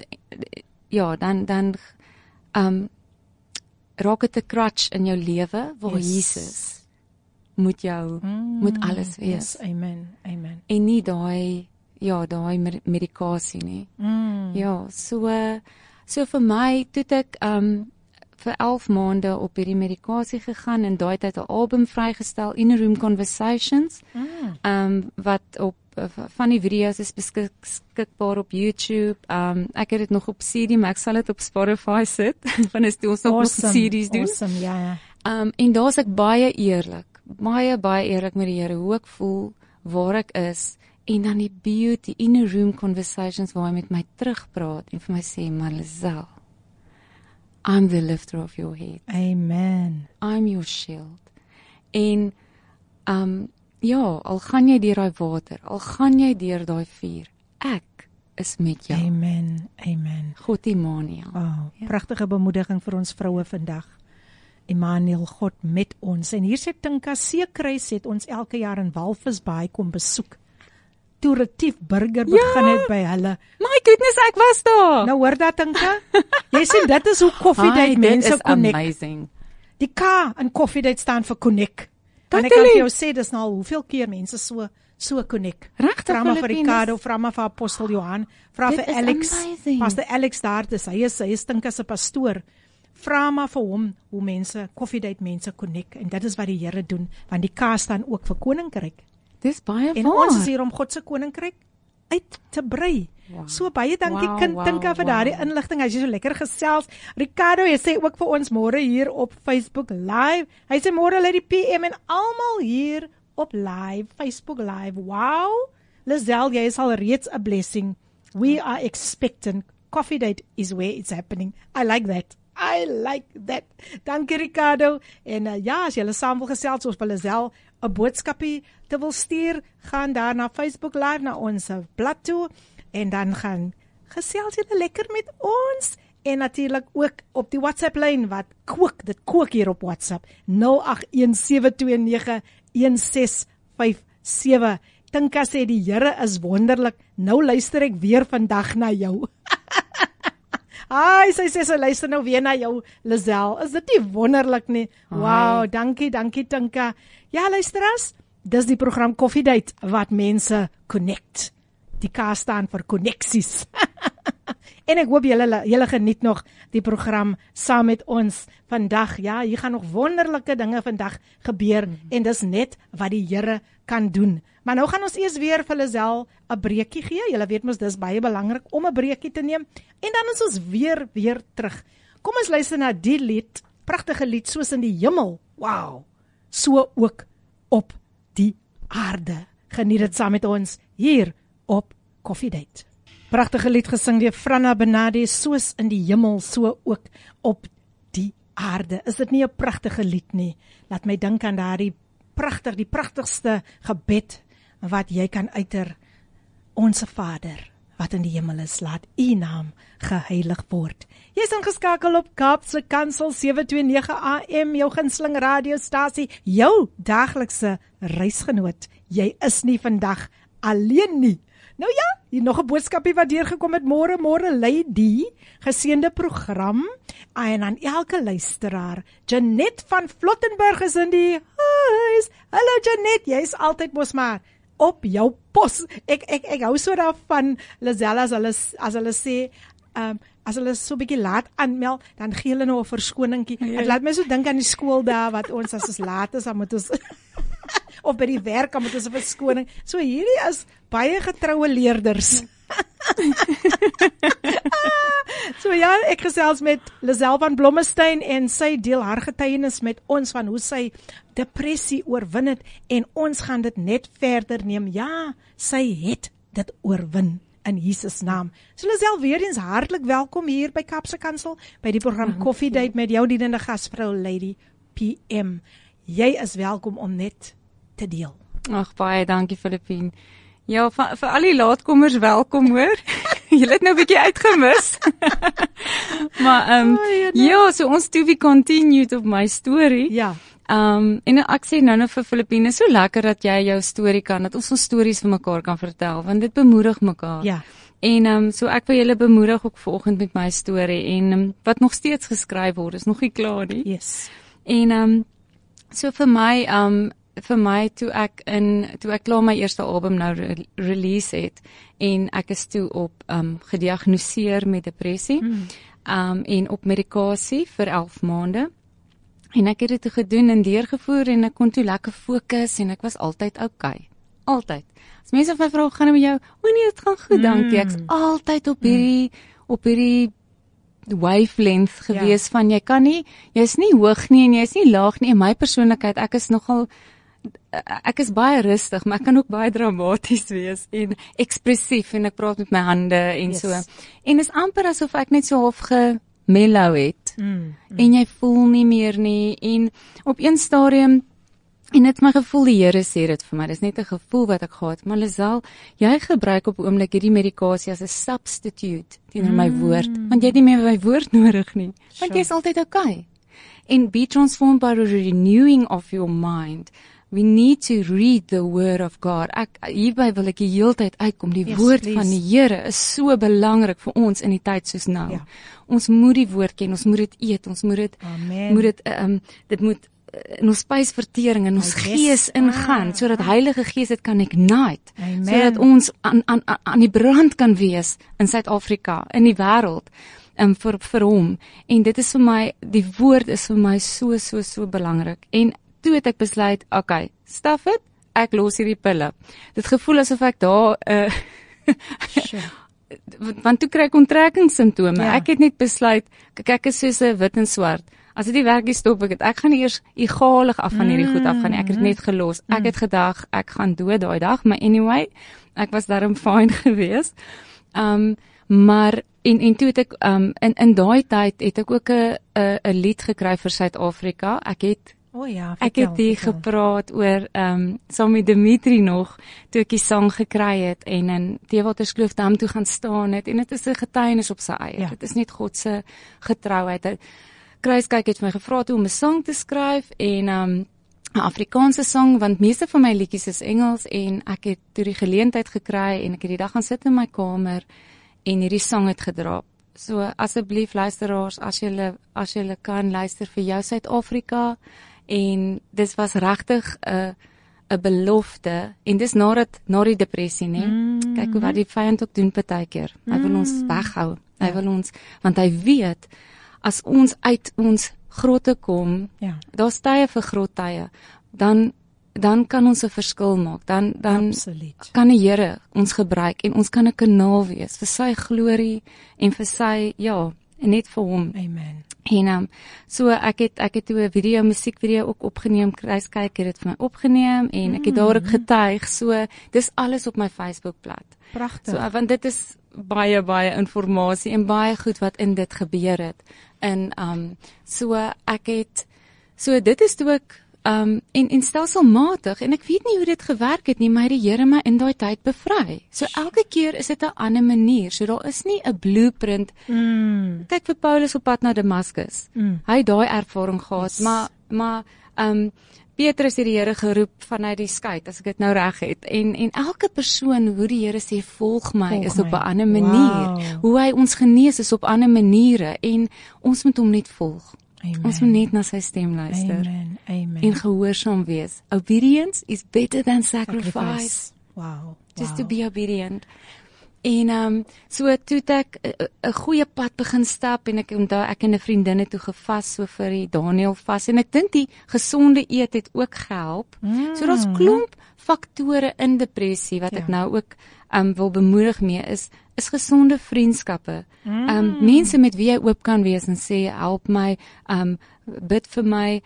raak dit 'n crutch in jou lewe, waar Jesus moet alles wees. Yes, amen. En nie daai medikasie nie. Ja, so vir my het ek vir 11 maande op hierdie medikasie gegaan en daai tyd 'n album vrygestel, Inner Room Conversations, wat op van die video's is beskikbaar op YouTube. Ek het dit nog op CD, maar ek sal dit op Spotify sit, want ons nog CD's doen. Awesome, ja. En daar's ek baie eerlik met die Here, hoe ek voel, waar ek is, en dan die beauty, Inner Room Conversations, waar hy met my terugpraat en vir my sê, maar Lizelle, I'm the lifter of your head. Amen. I'm your shield. En al gaan jy deur daai water, al gaan jy deur daai vuur, ek is met jou. Amen. God Immanuel. Pragtige bemoediging vir ons vroue vandag. Immanuel, God met ons. En hier sê Tinka Seekruis het ons elke jaar in Walvisbaai kom besoek. Toe Retief Burger begin het by hulle. My goodness, ek was daar. Nou hoor dat, Tinka? Jy sê dit is hoe Coffee Date mense connect. Amazing. Die K in Coffee Date staan vir connect. En ek kan vir jou sê, dis nou al hoeveel keer mense so connect. Regtig, vra maar vir Ricardo, vra maar vir Apostel Johan, vra vir Alex, Pastor Alex daar, hy is Tinka se pastoor. Vra maar vir hom hoe mense, Coffee Date mense connect, en dit is wat die Here doen, want die K staan ook vir koninkryk. Dis baie waar. En ons is hier om God se koninkryk uit te brei. Wow. So baie dankie Tinka vir daardie inligting. As jy so lekker gesels. Ricardo, jy sê ook vir ons môre hier op Facebook Live. Hy sê môre lê die PM en almal hier op live, Facebook Live. Wow. Lizelle, jy is al reeds 'n blessing. We are expectant. Coffee Date is where it's happening. I like that. Dankie Ricardo. En as jy saam wil gesels soos by Lizelle 'n boodskapie te wil stuur, gaan daar na Facebook Live, na ons blad toe, en dan gaan gesels julle lekker met ons, en natuurlik ook op die WhatsApp lyn wat dit kook hier op WhatsApp 0817291657. Tinka sê die Here is wonderlik. Nou luister ek weer vandag na jou. Sy sê sy luister nou weer na jou, Lizelle. Is dit nie wonderlik nie? Wow, dankie Tinka. Ja, luisteraars, dis die program Coffee Date wat mense connect. Die K staan vir koneksies. En ek hoop julle geniet nog die program saam met ons vandag. Ja, hier gaan nog wonderlike dinge vandag gebeur, en dis net wat die Here kan doen. Maar nou gaan ons eers weer vir Lizelle 'n breekie gee. Julle weet mos dis baie belangrik om 'n breekie te neem, en dan is ons weer terug. Kom ons luister na die lied, pragtige lied, soos in die hemel. Wow. So ook op die aarde. Geniet dit saam met ons hier op Coffee Date. Pragtige lied gesing deur Franna Benade, soos in die hemel, so ook op die aarde. Is dit nie 'n pragtige lied nie? Laat my dink aan die pragtigste gebed wat jy kan uiter. Onse Vader, wat in die hemel is, laat U naam geheilig word. Jy is ingeskakel op Kaapse Kansel 729 AM, jou gunsteling radiostasie, jou daglikse reisgenoot. Jy is nie vandag alleen nie. Nou ja, hier nog 'n boodskapie wat deurgekom het. Môre lei die geseënde program, en aan elke luisteraar. Janet van Flottenburg is in die huis. Hallo Janet, jy is altyd mos maar op jou pos. Ek hou so daarvan, Lizelle, as hulle sê, as hulle so 'n bietjie laat aanmeld, dan gee hulle nou 'n verskoningkie. Dit laat my so dink aan die skool daar, wat ons as ons laat is, dan moet ons of by die werk, dan moet ons 'n verskoning. So hierdie is baie getroue leerders. So ja, ek gesels met Lizelle van Blommestein, en sy deel haar getuienis met ons van hoe sy depressie oorwin het, en ons gaan dit net verder neem. Ja, sy het dit oorwin in Jesus naam. So Lizelle, weer eens hartlik welkom hier by Kaapse Kansel, by die program Coffee Date met jou dienende gasvrou Lady PM. Jy is welkom om net te deel. Ag, baie dankie Filippine. Ja, vir al die laatkommers welkom hoor. Julle het nou 'n bietjie uitgemis. Maar ja, so ons to be continued op my storie. Ja. En ek sê nou vir Filippine, so lekker dat jy jou storie kan, dat ons stories vir mekaar kan vertel, want dit bemoedig mekaar. Ja. En so ek wil julle bemoedig ook vanoggend met my storie en wat nog steeds geskryf word, is nog nie klaar nie. Yes. En so vir my toe ek klaar my eerste album nou release het en ek is toe op gediagnoseer met depressie en op medikasie vir 11 maande. En ek het dit gedoen en deurgevoer en ek kon toe lekker fokus en ek was altyd okay. Altyd. As mense my vra, gaan dit met jou? O nee, dit gaan goed, dankie. Ek's altyd op hierdie wavelength gewees van jy's nie hoog nie en jy's nie laag nie. En my persoonlikheid, ek is baie rustig, maar ek kan ook baie dramaties wees en ekspressief en ek praat met my hande en so. En is amper asof ek net so half gemellow het. En jy voel nie meer nie en op een stadium en dit is my gevoel, die Here sê dit vir my, dis net 'n gevoel wat ek gehad, maar Lisel, jy gebruik op 'n oomblik hierdie medikasie as 'n substitute teenoor my woord, want jy het nie meer my woord nodig nie, want jy is altyd okay. And be transformed by the renewing of your mind. We need to read the word of God. Hierby wil ek die hele tyd uitkom, die woord van die Here is so belangrik vir ons in die tyd soos nou. Ja. Ons moet die woord ken, ons moet dit eet, ons moet dit dit moet in ons spysvertering en ons gees ingaan, sodat Heilige Gees dit kan ignite, sodat ons aan die brand kan wees in Suid-Afrika, in die wêreld, vir hom. En dit is vir my, die woord is vir my so belangrik. En toe het ek besluit, okay, staf het, ek los hierdie pille. Dit gevoel asof ek daar want toe kry ek onttrekkingssimptome. Ek het net besluit, ek is soos 'n wit en swart. As dit die werkie stop ek gaan eers egalig af van hierdie goed afgaan. Ek het dit net gelos. Ek het gedag ek gaan dood daai dag, maar anyway, ek was daarom fine geweest. Maar en toe het ek in daai tyd het ek ook 'n lied gekry vir Suid-Afrika. Ek het die gepraat oor saam met Dimitri nog toe ek die sang gekry het en in Theewaterskloof-dam toe gaan staan het en dit is 'n getuienis op sy eie. Dit is net God se getrouheid. Kruiskyk het my gevra om 'n sang te skryf en 'n Afrikaanse sang, want meeste van my liedjies is Engels en ek het toe die geleentheid gekry en ek het die dag gaan sit in my kamer en hierdie sang het gedraap. So asseblief luisteraars, as julle kan luister vir jou Suid-Afrika en dis was regtig 'n belofte en dis na die depressie, né? Kyk hoe wat die vyand ook doen partykeer. Hy wil ons weghou. Hy wil ons, want hy weet as ons uit ons grotte kom, daar's tye vir groot tye, dan kan ons 'n verskil maak. Dan kan die Here ons gebruik en ons kan 'n kanaal wees vir sy glorie en vir sy net vir hom. Amen. En so ek het toe 'n musiekvideo ook opgeneem, Kruiskyk het dit vir my opgeneem en ek het daar ook getuig. So dis alles op my Facebookblad. Pragtig. So want dit is baie inligting en baie goed wat in dit gebeur het. En so dit is toe ek en stelselmatig en ek weet nie hoe dit gewerk het nie, maar die Here my in daai tyd bevry. So elke keer is dit 'n ander manier. So daar is nie 'n blueprint. Kyk vir Paulus op pad na Damaskus. Hy het daai ervaring gehad, maar Petrus het die Here geroep vanuit die skei, as ek dit nou reg het. En elke persoon hoe die Here sê volg my is op 'n ander manier. Hoe hy ons genees is op ander maniere en ons moet hom net volg. Amen. Ons moet net na sy stem luister. Amen. En gehoorsaam wees. Obedience is better than sacrifice. Wow. Just to be obedient. En so toe ek 'n goeie pad begin stap en ek onthou ek en 'n vriendin het toe gevas so vir die Daniel vas en ek dink die gesonde eet het ook gehelp. So daar's klomp faktore in depressie wat ek nou ook wil bemoedig mee is gesonde vriendskappe. Mense met wie jy oop kan wees en sê help my, bid vir my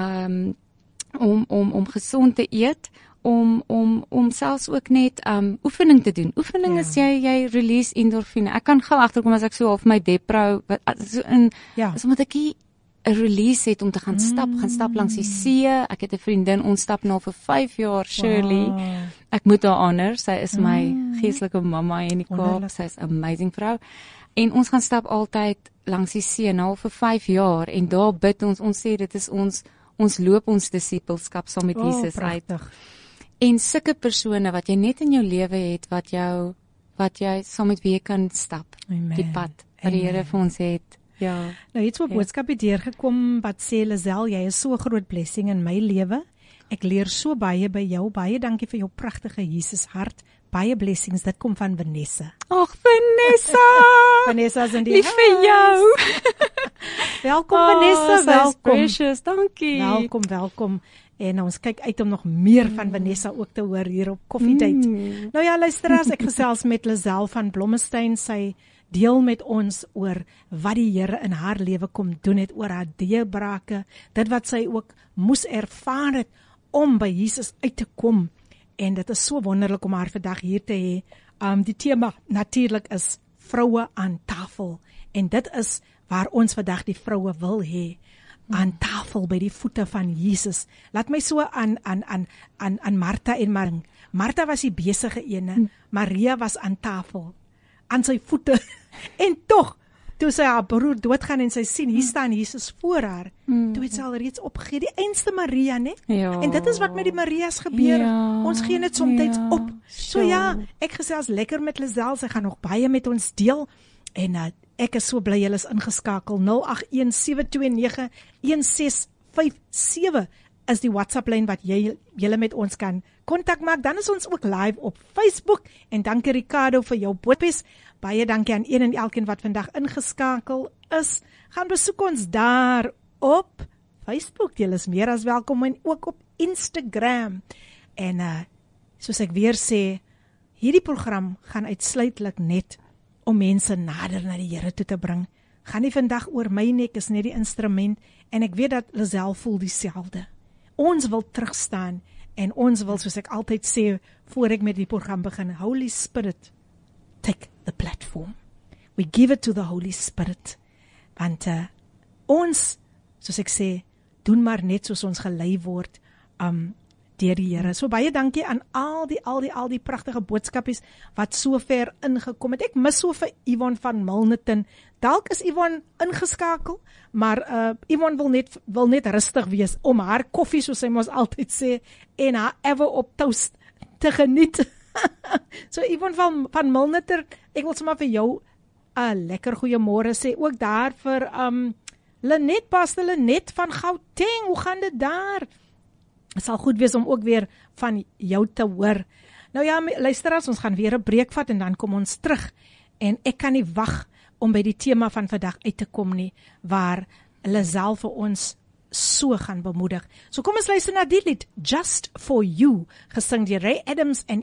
om gesond te eet. Om selfs ook net oefening te doen. Oefening is jy release endorfine. Ek kan gou agterkom as ek so half my depro so in is omdat ek 'n release het om te gaan stap langs die see. Ek het 'n vriendin, ons stap nou vir 5 jaar, Shirley. Wow. Ek moet haar honor, sy is my geestelike mamma in die Kaap, sy is 'n amazing vrou. En ons gaan stap altyd langs die see nou vir 5 jaar en daar bid ons sê dit is ons loop ons disippelskap saam met Jesus uit. En sulke persone wat jy net in jou lewe het wat jy saam met wie kan stap, die pad wat die Here vir ons het. Ja. Nou iets op boodskap het deurgekom wat sê Lisel, jy is so 'n groot blessing in my lewe. Ek leer so baie by jou. Baie dankie vir jou pragtige Jesus hart. Baie blessings. Dit kom van Vanessa. Ag, Vanessa. Vanessa's in die lief vir jou. Welkom Vanessa, welkom. Precious, dankie. Welkom. En ons kyk uit om nog meer van Vanessa ook te hoor hier op Coffee Date. Nou ja, luisteraars, ek gesels met Lisel van Blommestein. Sy deel met ons oor wat die Here in haar lewe kom doen het, oor haar deurbrake, dit wat sy ook moes ervaar het om by Jesus uit te kom. En dit is so wonderlik om haar vandag hier te hê. Die tema natuurlik is vroue aan tafel. En dit is waar ons vandag die vroue wil hê. Aan tafel by die voete van Jesus. Laat my so aan Martha en Maria. Martha was die besige ene, Maria was aan tafel, aan sy voete. En tog, toe sy haar broer doodgaan en sy sien, hier staan Jesus voor haar, toe het sy al reeds opgegee, die einste Maria, né? Ja. En dit is wat met die Maria's gebeur. Ja. Ons gee net soms op. So ja, ek gesels lekker met Lisel, sy gaan nog baie met ons deel. En ek is so bly julle is ingeskakel. 0817291657 is die WhatsApp lyn wat julle met ons kan kontak maak. Dan is ons ook live op Facebook. En dankie Ricardo vir jou boodskap. Baie dankie aan een en elkeen wat vandag ingeskakel is. Gaan besoek ons daar op Facebook. Julle is meer as welkom en ook op Instagram. En soos ek weer sê, hierdie program gaan uitsluitlik net om mense nader na die Here toe te bring. Gaan nie vandag oor my nie, ek is net die instrument en ek weet dat Lisel voel dieselfde. Ons wil terugstaan en ons wil, soos ek altyd sê voor ek met die program begin, Holy Spirit, take the platform. We give it to the Holy Spirit. Want ons, soos ek sê, doen maar net soos ons gelei word deur die Here. So baie dankie aan al die pragtige boodskapies wat so ver ingekom het. Ek mis so vir Yvonne van Milnerton. Dalk is Yvonne ingeskakel, maar Yvonne wil net rustig wees om haar koffie, soos sy mos altyd sê, en haar ewe op toast te geniet. So Yvonne van Milnerton, ek wil sommer vir jou 'n lekker goeiemôre sê, ook daar vir Lenet, Pastor Lenet van Gauteng. Hoe gaan dit daar? Het sal goed wees om ook weer van jou te hoor. Nou ja, luisteraars, ons gaan weer 'n breek vat en dan kom ons terug. En ek kan nie wag om by die tema van vandag uit te kom nie, waar Lisel vir ons so gaan bemoedig. So kom ons luister na die lied, Just For You, gesing deur Ray Adams en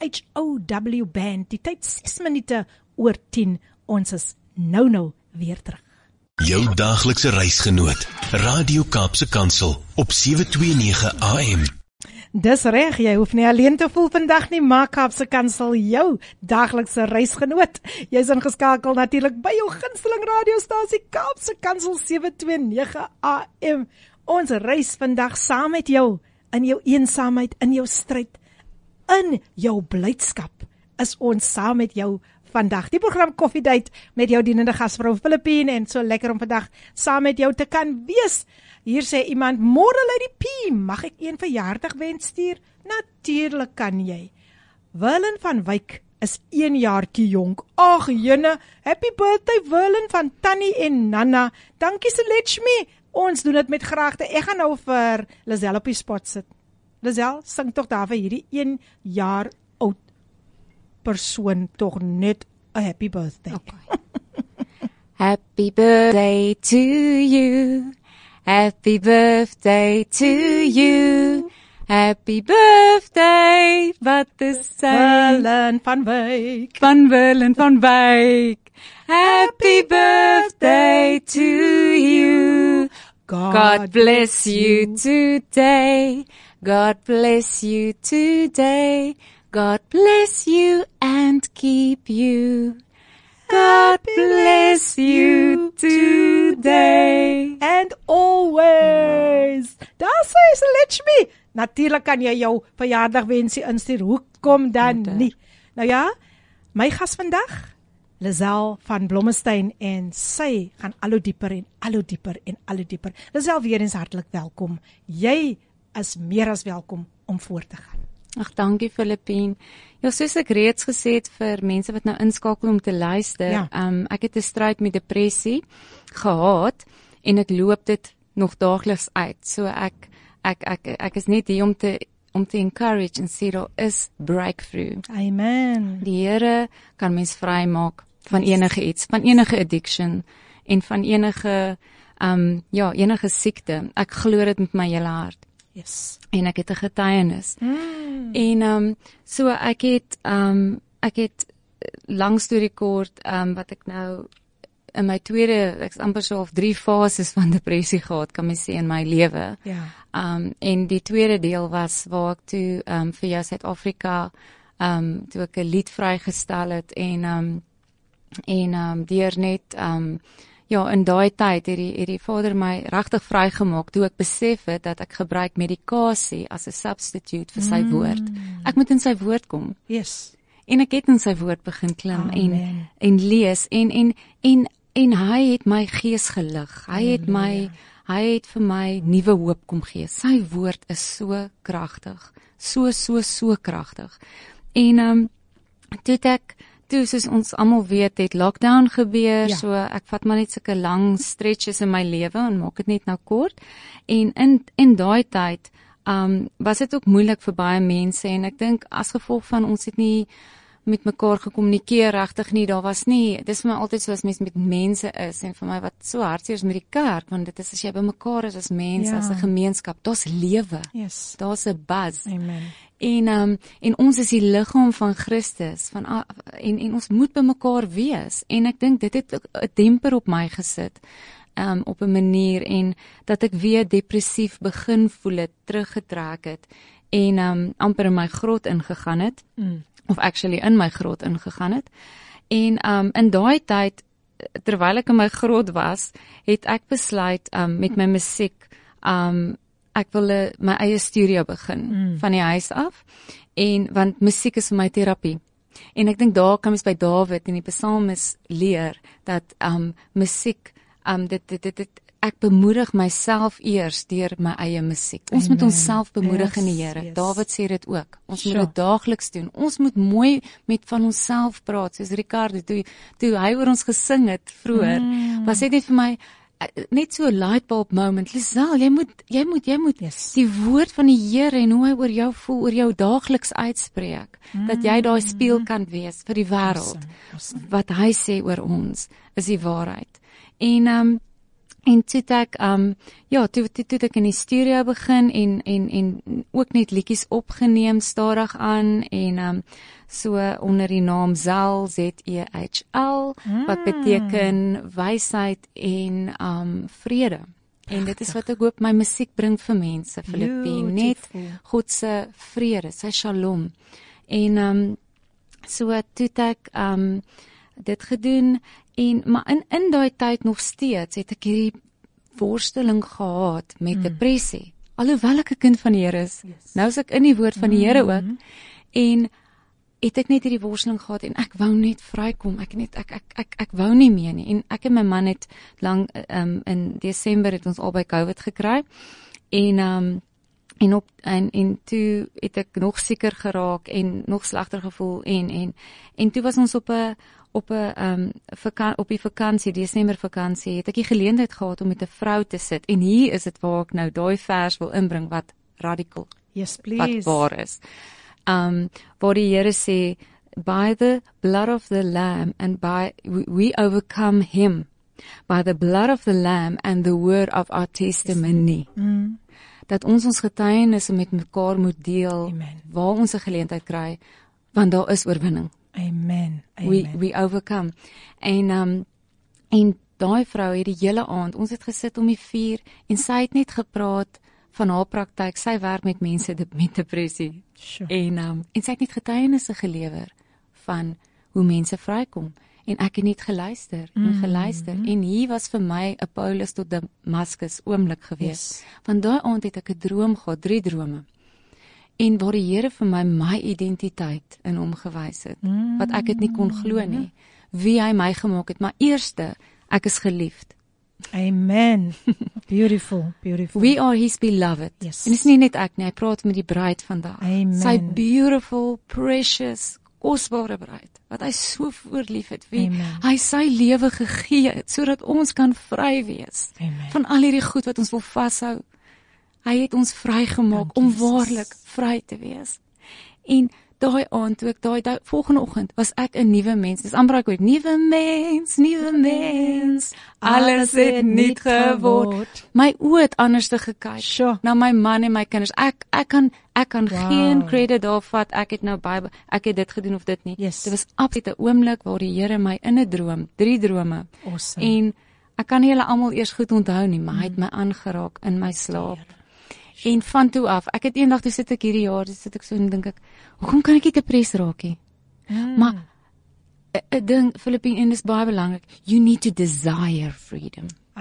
EHOW Band. Die tyd 6 minute oor 10. Ons is nou weer terug. Jou daaglikse reisgenoot, Radio Kaapse Kansel op 729 AM. Dis reg, jy hoef nie alleen te voel vandag nie, maak Kaapse Kansel jou daaglikse reisgenoot. Jy's ingeskakel natuurlik by jou gunsteling radiostasie Kaapse Kansel 729 AM. Ons reis vandag saam met jou in jou eensaamheid, in jou stryd, in jou blydskap. Is ons saam met jou vandag. Die program Coffee Date met jou dienende gasvrou Filippine, en so lekker om vandag saam met jou te kan wees. Hier sê iemand, môre Lady P, mag ek een verjaardag wens stuur? Natuurlik kan jy. Willem van Wyk is 1 jaartjie jonk. Ag jene, happy birthday Willem van Tannie en Nana. Dankie Selechmi, ons doen dit met graagte. Ek gaan nou vir Lisel op die spot sit. Lisel, sing tog daar vir hierdie 1 jaar oud persoon tog net 'n happy birthday. Okay. Happy birthday to you. Happy birthday to you. Happy birthday, wat is sy? Willem van Wyk. Van Willem van Wyk. Happy birthday to you. God bless you today. God bless you today. God bless you and keep you. God bless you today. And Natuurlik kan jy jou verjaardagwensie instuur. Hoekom dan nie? Nou ja, my gas vandag, Lisel van Blommestein, en sy gaan al hoe dieper en al hoe dieper en al hoe dieper. Lisel, weer eens hartlik welkom. Jy is meer as welkom om voort te gaan. Ag, dankie Filippine. Ja, soos ek reeds gesê het vir mense wat nou inskakel om te luister, Ja. Ek het 'n stryd met depressie gehad en ek loop dit nog daagliks uit. So ek is net hier om te encourage en sê daar is breakthrough. Amen. Die Here kan mens vrymaak van enige iets, van enige addiction en van enige enige siekte. Ek glo dit met my hele hart. Yes. En ek het 'n getuienis. En so ek het lang storie kort wat ek nou in my tweede, ek's amper so of 3 fases van depressie gehad, kan mens sê, in my lewe. Ja. En die tweede deel was waar ek toe vir jou Suid-Afrika toe ek 'n lied vrygestel het en deur net in daai tyd het die Vader my regtig vrygemaak toe ek besef het dat ek gebruik medikasie as 'n substitute vir sy woord. Ek moet in sy woord kom. Yes. En ek het in sy woord begin klim Amen. en lees en hy het my gees gelig. Hy het vir my nuwe hoop kom gee. Sy woord is so kragtig. So kragtig. En toe soos ons almal weet, het lockdown gebeur, Ja. so ek vat maar net sulke lang stretches in my lewe en maak dit net nou kort. En in daai tyd was dit ook moeilik vir baie mense en ek dink as gevolg van ons het nie met mekaar gekommunikeer regtig nie. Daar was nie, dis vir my altyd so as mens met mense is en vir my wat so hartseer is met die kerk, want dit is as jy by mekaar is as mense, Ja. as 'n gemeenskap, daar's lewe. Yes. Daar's 'n buzz. Amen. En ons is die liggaam van Christus, en ons moet by mekaar wees. En ek dink dit het 'n demper op my gesit, op 'n manier, en dat ek weer depressief begin voel het, teruggetrek het, en amper in my grot ingegaan het, of actually in my grot ingegaan het. En in daai tyd, terwyl ek in my grot was, het ek besluit met my musiek, ek wil my eie studio begin van die huis af, want musiek is vir my terapie. En ek dink daar kan mens by Dawid in die Psalms leer dat musiek, ek bemoedig myself eers deur my eie musiek. Ons moet onsself bemoedig in die Here. Yes. Dawid sê dit ook. Ons moet Sure. dit daagliks doen. Ons moet mooi van onsself praat, soos Ricardo toe hy oor ons gesing het vroeër. Was dit net vir my net so 'n light bulb moment. Lisel, jy moet Yes. die woord van die Here en hoe hy oor jou voel, oor jou daagliks uitspreek, dat jy daai spieël kan wees vir die wêreld. Wat hy sê oor ons is die waarheid. En toe ek toe ek in die studio begin en ook net liedjies opgeneem stadig aan en so onder die naam Zel, ZEHL, wat beteken wysheid en vrede. En dit is wat ek hoop my musiek bring vir mense, Filippine, net God se vrede, sy shalom. En so toe ek dit gedoen, maar in daai tyd nog steeds het ek hierdie worsteling gehad met depressie. Alhoewel ek 'n kind van die Here is. Yes. Nou is ek in die woord van die Here ook. En het ek net hierdie worsteling gehad en ek wou net vrykom. Ek wou nie meer nie. En ek en my man het lang in Desember het ons albei COVID gekry. En toe het ek nog sieker geraak en nog slegter gevoel en toe was ons op die vakansie, Desember vakansie, het ek die geleentheid gehad om met 'n vrou te sit. En hier is dit waar ek nou daai vers wil inbring wat radical, Yes, please. wat waar is. Waar die Here sê, by the blood of the Lamb and we overcome him, by the blood of the Lamb and the word of our testimony. Dat ons getuienis met mekaar moet deel, Amen. waar ons 'n geleentheid kry, want daar is oorwinning. Amen. We overcome. En daai vrou het die hele aand, ons het gesit om die vuur en sy het net gepraat van haar praktyk. Sy werk met mense met depressie. Sure. En sy het net getuienisse gelewer van hoe mense vrykom. En ek het net geluister en hier was vir my 'n Paulus tot Damaskus oomblik gewees. Yes. Want daai aand het ek 'n droom gehad, 3 drome. en waar die Here vir my identiteit in hom gewys het, wat ek dit nie kon glo nie, wie hy my gemaak het, maar eerste, ek is geliefd. Amen. Beautiful, beautiful. We are his beloved. Yes. En dis nie net ek nie, hy praat met die bruid vandag. Amen. Sy beautiful, precious, kosbare bruid, wat hy so voorlief het, wie Amen. hy sy lewe gegee het, sodat ons kan vry wees. Amen. Van al hierdie goed wat ons wil vashou. Hy het ons vrygemaak om waarlik vry te wees. En daai aand toe ek daai volgende oggend was ek 'n nuwe mens. Dis amper ek hoor nuwe mens. Alles het nuut geword. My oë het anders te gekyk Sure. na my man en my kinders. Ek kan geen credit daarvat. Ek het nou Bybel, ek het dit gedoen of dit nie. Yes. Dit was absoluut 'n oomblik waar die Here my in 'n droom, 3 drome. Awesome. En ek kan nie hulle almal eers goed onthou nie, maar hy het my aangeraak in my slaap. En van toe af, ek het eendag toe sit ek hierdie jaar, toe sit ek so en dink ek, hoekom kan ek nie depressed raak nie? Maar 'n ding, Filippine, en dis baie belangrik, you need to desire freedom.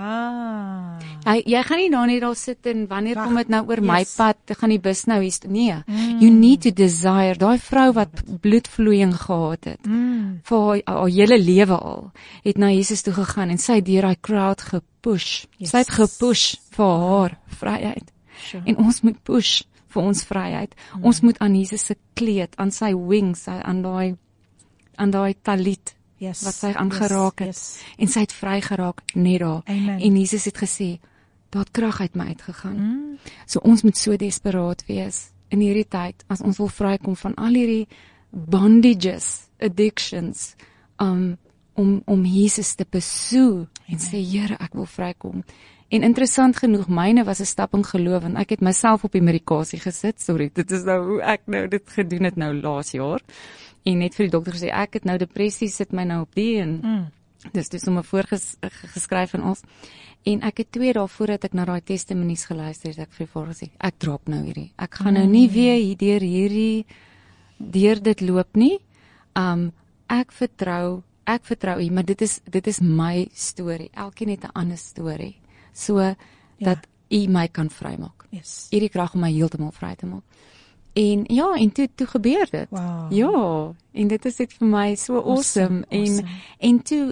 Jy gaan nie nou net daar sit en wanneer kom dit nou oor my pad, gaan die bus nou hier, nee. You need to desire, daai vrou wat bloedvloeiing gehad het, vir haar hele lewe al, het na Jesus toe gegaan en sy het deur daai crowd gepush. Sy het gepush vir haar vryheid. Sure. En ons moet push vir ons vryheid. Ons moet aan Jesus se kleed, aan sy wings, aan daai talit Yes. wat sy aangeraak het. Yes. En sy het vry geraak net daar. Amen. En Jesus het gesê, daar het krag uit my uitgegaan. So ons moet so desperaat wees in hierdie tyd, as ons wil vrykom van al hierdie bondages, addictions, om Jesus te pursue en sê, Here, ek wil vrykom. En interessant genoeg, myne was 'n stap in geloof, en ek het myself op die medikasie gesit, dit is nou hoe ek nou dit gedoen het nou laas jaar, en net vir die dokter gesê, ek het nou depressie, sit my nou op die, en dis sommer voorgeskryf en ons, en ek het 2 dae voordat ek na daai testimonies geluister het, ek vir die Vader gesê, ek drop nou hierdie, ek gaan nou nie weer deur dit loop nie, ek vertrou U, maar dit is my storie, elkeen het 'n ander storie, so dat U my kan vrymaak. Yes. U die krag om my heeltemal vry te maak. En ja, en toe gebeur dit. Wow. Ja, en dit is dit vir my so awesome. En toe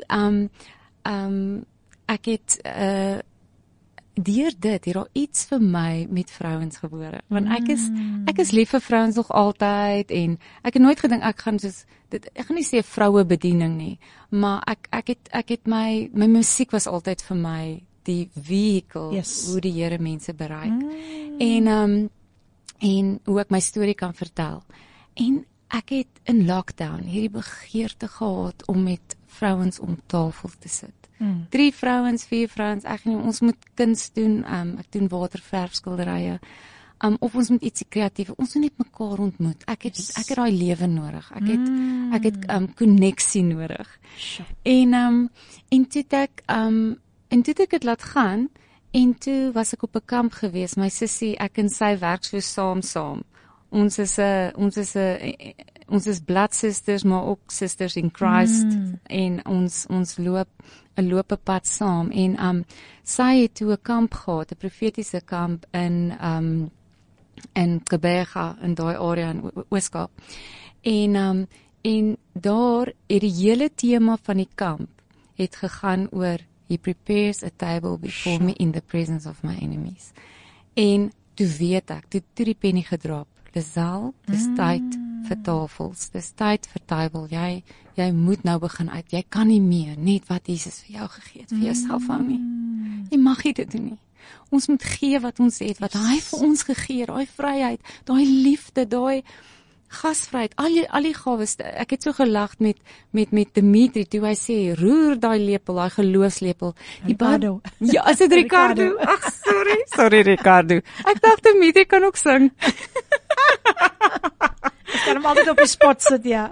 ek het deur dit het daar iets vir my met vrouens gebore. Want ek is lief vir vrouens nog altyd, en ek het nooit gedink ek gaan soos dit, ek gaan nie sê vroue bediening nie, maar ek het my musiek was altyd vir my die vehicle, Yes. hoe die Here mense bereik. En hoe ek my storie kan vertel. En ek het in lockdown hierdie begeerte gehad om met vrouens om tafel te sit. 3 vrouens, 4 vrouens, ons moet kuns doen, ek doen waterverfskilderye, of ons moet ietsie kreatief, ons moet net mekaar ontmoet. Ek het daai lewe nodig. Ek het koneksie nodig. Sure. En toe het ek dit laat gaan, en toe was ek op 'n kamp gewees. My sussie, ek en sy werk so saam. Ons is blood sisters, maar ook sisters in Christ, en ons loop 'n pad saam, en sy het toe 'n kamp gehad, 'n profetiese kamp in Gqeberha, in daai area in Ooskaap. En daar het die hele tema van die kamp het gegaan oor He prepares a table before me in the presence of my enemies. En toe weet ek, toe die penny gedrop, Lisel, dis tyd vir tafels, dis tyd vir tafel, jy moet nou begin uit, jy kan nie meer, net wat Jesus vir jou gegee het, vir jouself hou nie. Jy mag nie dit doen nie. Ons moet gee wat ons het, wat hy vir ons gegee het, daai vryheid, daai liefde, daai gasvryheid, al die gawes. Ek het so gelag met Dimitri toe hy sê, roer daai lepel, daai geloofslepel. Ricardo. Ja, is dit Ricardo? Ag, sorry Ricardo. Ek dacht Dimitri kan ook sing. Ek kan hom altyd op die spot sit, ja.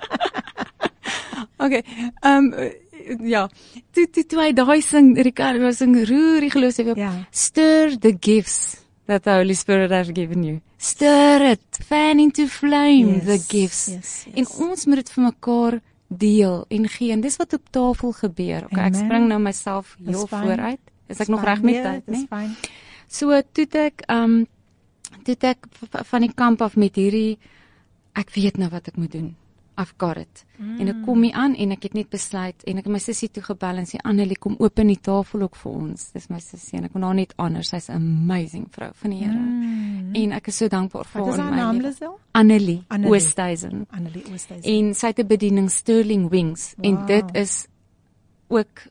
Okay, ja, toe hy daai sing, Ricardo sing, roer die geloofslepel, Ja. Stir the gifts that the Holy Spirit has given you. Stir it, fan into flame the gifts. Yes. En ons moet dit vir mekaar deel en gee. En dis wat op tafel gebeur. Okay, ek Amen. spring nou myself heel Dis fyn. vooruit. Is ek Dis nog fyn. reg met Nee, tyd, dis nee? fyn. So toe toe het ek van die kamp af met hierdie, ek weet nou wat ek moet doen. I've got it. En ek kom hier aan en ek het net besluit en ek het my sussie toe gebel en sê Annelie kom open die tafel ook vir ons. Dis my sussie en ek kon haar net honor. Sy's 'n amazing vrou van die Here. En ek is so dankbaar vir haar. Wat is haar naam, Lisel? Annelie Oosthuizen. Annelie Oosthuizen. En sy het 'n bediening Sterling Wings en dit is ook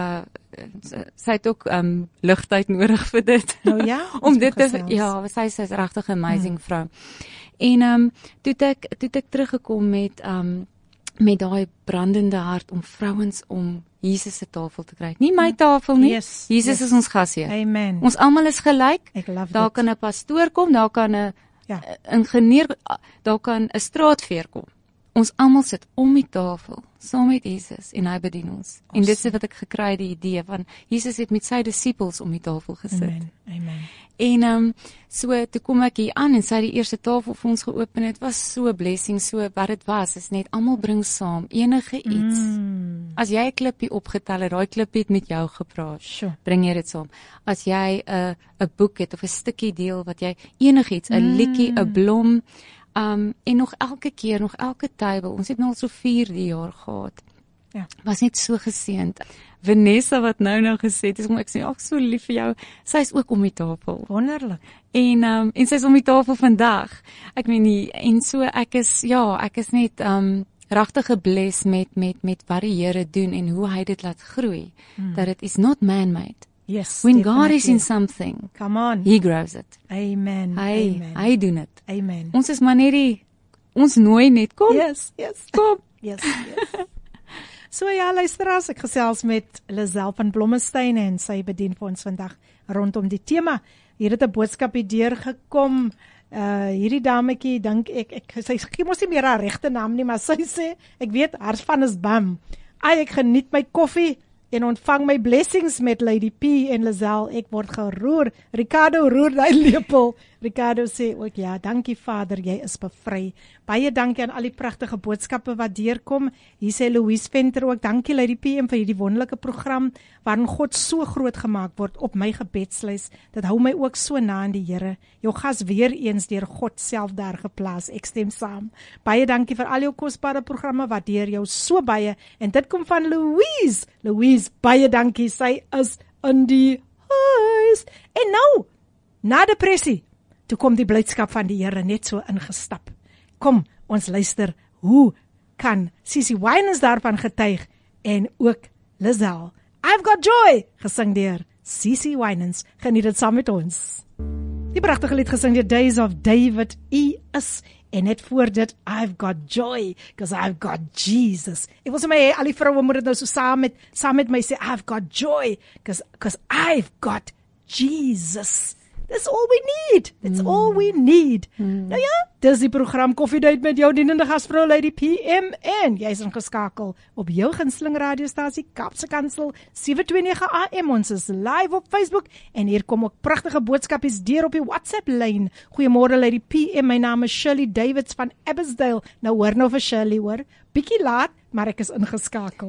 sy het ook ligtyd nodig vir dit. Nou ja, om dit te sy's regtig 'n amazing vrou. En toe het ek teruggekom met daai brandende hart om vrouens om Jesus se tafel te kry. Nie my tafel nie. Yes, Jesus is ons gasheer. Amen. Ons almal is gelyk. Ek love Daar dit. kan 'n pastoor kom, daar kan 'n ingenieur, daar kan 'n straatveer kom. Ons almal sit om die tafel saam met Jesus en hy bedien ons. En dit is wat ek gekry het, die idee van Jesus het met sy disippels om die tafel gesit. Amen. En so toe kom ek hier aan en sy het die eerste tafel vir ons geopen. Dit was so 'n blessing, so wat dit was is net almal bring saam enige iets. As jy 'n klippie opgetel het, daai klippie het met jou gepraat. Sure. Bring jy dit saam. As jy 'n boek het of 'n stukkie deel wat jy enigiets, 'n liedjie, 'n blom, en nog elke keer, nog elke tybel. Ons het nou al so 4 jaar gehad. Ja. Was net so geseënd. Vanessa wat nou gesê het, ek sê ek so lief vir jou. Sy is ook om die tafel. Wonderlik. En sy is om die tafel vandag. Ek meen nie, en so ek is net regtig gebless met wat die Here doen en hoe hy dit laat groei. Dat it is not man-made. Yes. When God is in something, come on. He grows it. Amen. Hy doen dit. Amen. Ons is maar net ons nooi net, kom. Yes. Kom. Yes. So ja, luisteraars, ek gesels met Lisel van Blommestein en sy bedien vir ons vandag rondom die tema. Hier het 'n boodskap hier deurgekom. Hierdie dametjie dink sy gee mos nie meer haar regte naam nie, maar sy sê ek weet haar van is Bam. Ek geniet my koffie en ontvang my blessings met Lady P en Lisel. Ek word geroer. Ricardo roer daai lepel. Ricardo sê ook ja, dankie Vader, jy is bevry. Baie dankie aan al die pragtige boodskappe wat deurkom. Hier sê Louise Venter ook, dankie Lady P vir hierdie wonderlike program waarin God so groot gemaak word op my gebedslys. Dit hou my ook so na aan die Here. Jou gas weer eens deur God self daar geplaas. Ek stem saam. Baie dankie vir al jou kosbare programme wat deur jou so baie. En dit kom van Louise. Louise, baie dankie. Sy is in die huis. En nou, na depressie, toe kom die blydskap van die Here net so ingestap. Kom, ons luister, hoe kan Sissy Winans daarvan getuig en ook Lisel. I've got joy, gesing deur Sissy Winans. Geniet dit saam met ons. Die pragtige lied gesing deur Days of David is en net voor dit I've got joy because I've got Jesus. Ek wil sê my al die vroue moet dit nou so saam met my sê I've got joy because I've got Jesus. That's all we need. That's all we need. Nou ja, dis die program Coffee Date met jou dienende gasvrou Lady PM en jy is ingeskakel op jou gunsteling radiostasie Kaapse Kansel 729 AM. Ons is live op Facebook en hier kom ook pragtige boodskapies deur op die WhatsApp lyn. Goeiemôre Lady PM, my naam is Shirley Davids van Abbotsdale. Nou hoor nou vir Shirley hoor. Bietjie laat, maar ek is ingeskakel.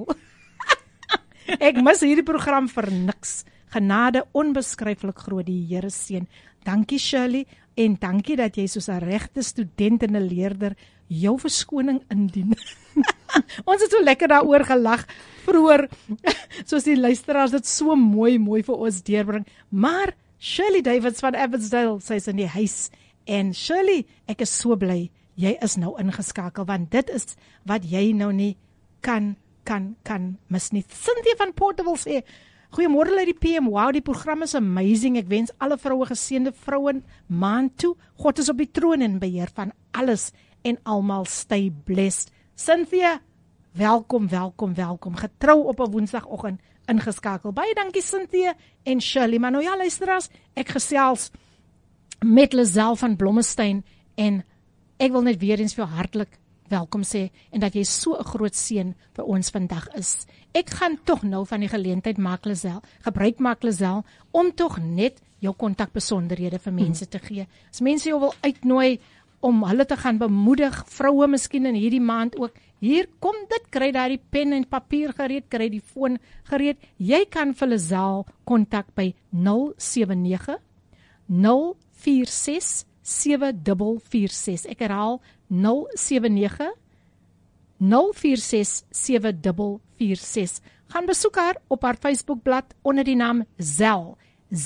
Ek mis hierdie program vir niks. Genade onbeskryflik groot, die Here seën. Dankie Shirley en dankie dat jy soos 'n regte student en 'n leerder jou verskoning indien. Ons het so lekker daaroor gelag vroeër, soos die luisteraars dit so mooi vir ons deurbring. Maar Shirley Davids van Abbotsdale, sy is in die huis. En Shirley, ek is so bly jy is nou ingeskakel want dit is wat jy nou nie kan mis nie. Cynthia van Portable sê goeiemôre Lady PM, wow, die program is amazing, ek wens alle vroue geseënde vroue maand toe, God is op die troon en beheer van alles en almal stay blessed. Cynthia, welkom, getrou op 'n woensdagoggend ingeskakel. Baie dankie Cynthia en Shirley, maar nou ja luisteraars, ek gesels met Lisel van Blommestein en ek wil net weer eens vir jou hartlik welkom sê en dat jy so 'n groot seën vir ons vandag is. Ek gaan tog nou van die geleentheid gebruik maak Lisel om tog net jou kontakbesonderhede vir mense te gee. As mense jou wil uitnooi om hulle te gaan bemoedig, vroue miskien in hierdie maand ook, hier kom dit, kry daar die pen en papier gereed, kry die foon gereed. Jy kan vir Lisel kontak by 079 046 079 Ek herhaal 079 046 7446. Gaan besoek haar op haar Facebookblad onder die naam Zel.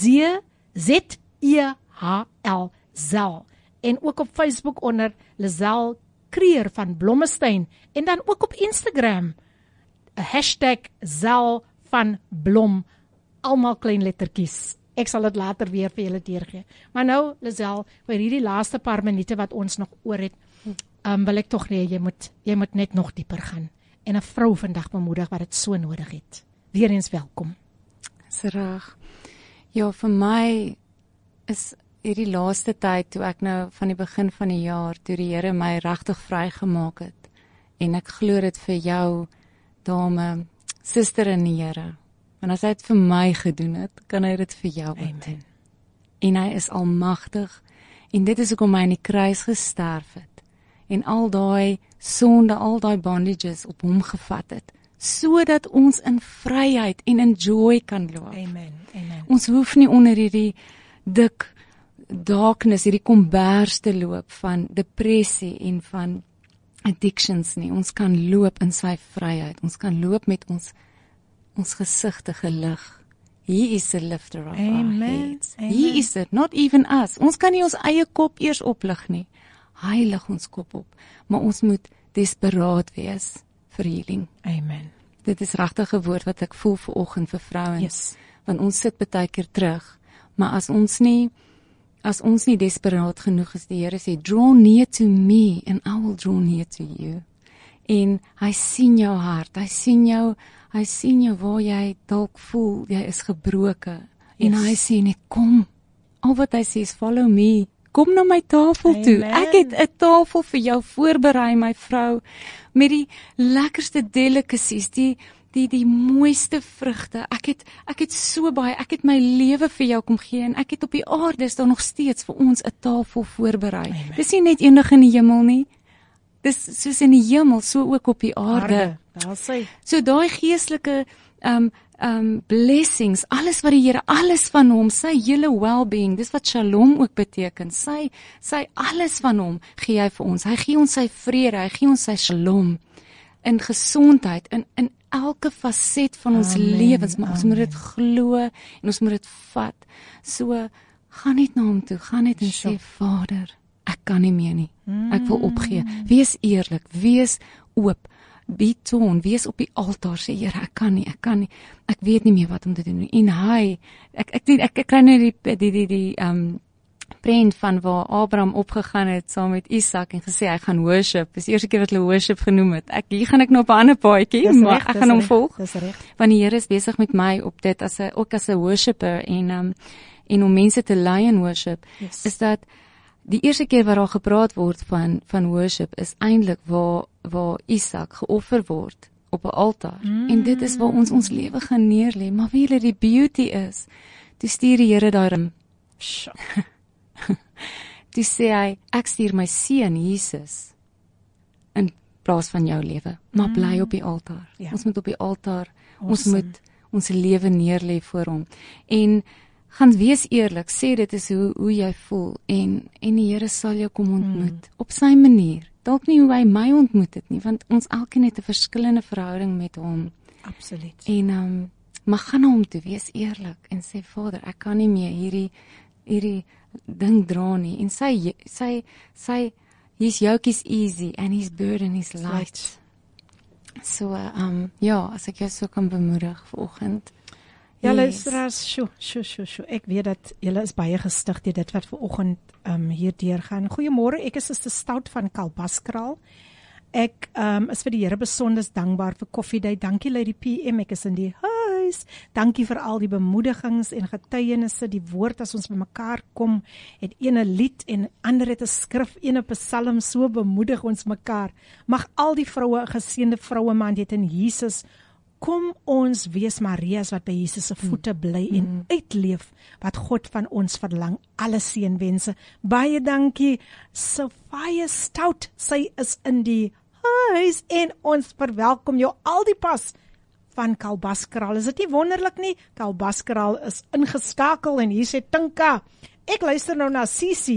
Z-E-H-L. Zel. En ook op Facebook onder Lazel Kreer van Blommestein. En dan ook op Instagram. #Zel van Blom. Almal klein lettertjies. Ek sal dit later weer vir julle deurgee. Maar nou, Lazel, vir hierdie laaste paar minute wat ons nog oor het, wil ek tog nie, jy moet net nog dieper gaan. En 'n vrou vandag bemoedig wat dit so nodig het. Weereens welkom. Dis reg. Ja, vir my is hierdie laaste tyd, toe ek nou van die begin van die jaar, toe die Here my regtig vrygemaak het, en ek glo dit vir jou, dame, suster in die Here, want as hy dit vir my gedoen het, kan hy dit vir jou ook doen. En hy is almagtig, en dit is hoekom hy aan die kruis gesterf het, en al daai sonde, al daai bondages op hom gevat het, sodat ons in vryheid en in joy kan loop. Amen. Amen. Ons hoef nie onder hierdie dik darkness, hierdie kombers te loop van depressie en van addictions nie. Ons kan loop in sy vryheid. Ons kan loop met ons gesigte gelig. He is the lifter of our heads. He is it, not even us. Ons kan nie ons eie kop eers oplig nie. Hy lig ons kop op, maar ons moet desperaat wees vir healing. Amen. Dit is regtig 'n woord wat ek voel vanoggend vir vrouens. Yes. Want ons sit baie keer terug, maar as ons nie desperaat genoeg is, die Here sê, draw near to me and I will draw near to you. En hy sien jou hart, hy sien jou waar jy dalk voel, jy is gebroken. En hy sê net, kom, al wat hy sê is, follow me, kom na my tafel toe, ek het 'n tafel vir jou voorberei, my vrou, met die lekkerste delicacies, die mooiste vrugte, ek het so baie, ek het my lewe vir jou kom gee, en ek het op die aarde, is daar nog steeds vir ons 'n tafel voorberei. Dis nie net eendag in die hemel nie, dis soos in die hemel, so ook op die aarde. Daar sê. So daai geestelike blessings, alles wat die Here, alles van hom, sy hele well-being, dis wat shalom ook beteken, sy alles van hom gee hy vir ons, hy gee ons sy vrede, hy gee ons sy shalom, in gesondheid, in elke facet van ons lewens, maar ons moet dit glo, en ons moet dit vat, so, gaan net na hom toe, gaan net en sê, Vader, ek kan nie meer nie, ek wil opgee, wees eerlik, wees oop, be torn, wees op die altaar, sê Here, ek kan nie, ek weet nie meer wat om te doen, en hy, ek kry nou die prent van waar Abraham opgegaan het, saam met Isak, en gesê, hy gaan worship, dis die eerste keer wat hulle worship genoem het, hier gaan ek nou op 'n ander paadjie, maar ek gaan hom volg, want die Here is besig met my op dit, ook as 'n worshipper, en om mense te lei in worship, is dat, die eerste keer waar daar gepraat word van worship, is eintlik waar Isak geoffer word op 'n altaar. En dit is waar ons lewe gaan neerlê. Maar wie die beauty is, toe stuur die Here daarin. Toe sê hy, ek stuur my seun Jesus in plaas van jou lewe, maar bly op die altaar. Ja. Ons moet op die altaar, ons moet ons lewe neerlê voor hom. En gaan wees eerlik, sê dit is hoe jy voel, en die Here sal jou kom ontmoet, op sy manier, dalk nie hoe hy my ontmoet het nie, want ons elkeen het 'n verskillende verhouding met hom. Absoluut. En, maar gaan na hom toe, wees eerlik, en sê, Vader, ek kan nie meer hierdie ding dra nie, en his yoke is easy, and his burden is light. So, as ek jou so kan bemoedig vanoggend. Ja, luisteraars, sjo. Ek weet dat julle is baie gestig deur dit wat vanoggend hier deurgaan. Goeiemôre, ek is Suster Stout van Kalbaskraal. Ek is vir die Here besonder dankbaar vir Coffee Day. Dankie Lady PM, ek is in die huis. Dankie vir al die bemoedigings en getuienisse, die woord as ons by mekaar kom, het ene lied en ander het 'n skrif, ene psalm, so bemoedig ons mekaar. Mag al die vroue 'n geseënde vroue maand hê in Jesus. Kom ons wees Maria's wat by Jesus se voete bly en uitleef wat God van ons verlang. Alle seënwense. Baie dankie Sophia Stout. Sy is in die huis en ons verwelkom jou al die pas van Kalbaskraal. Is dit nie wonderlik nie? Kalbaskraal is ingeskakel en hier sê Tinka. Ek luister nou na Sisi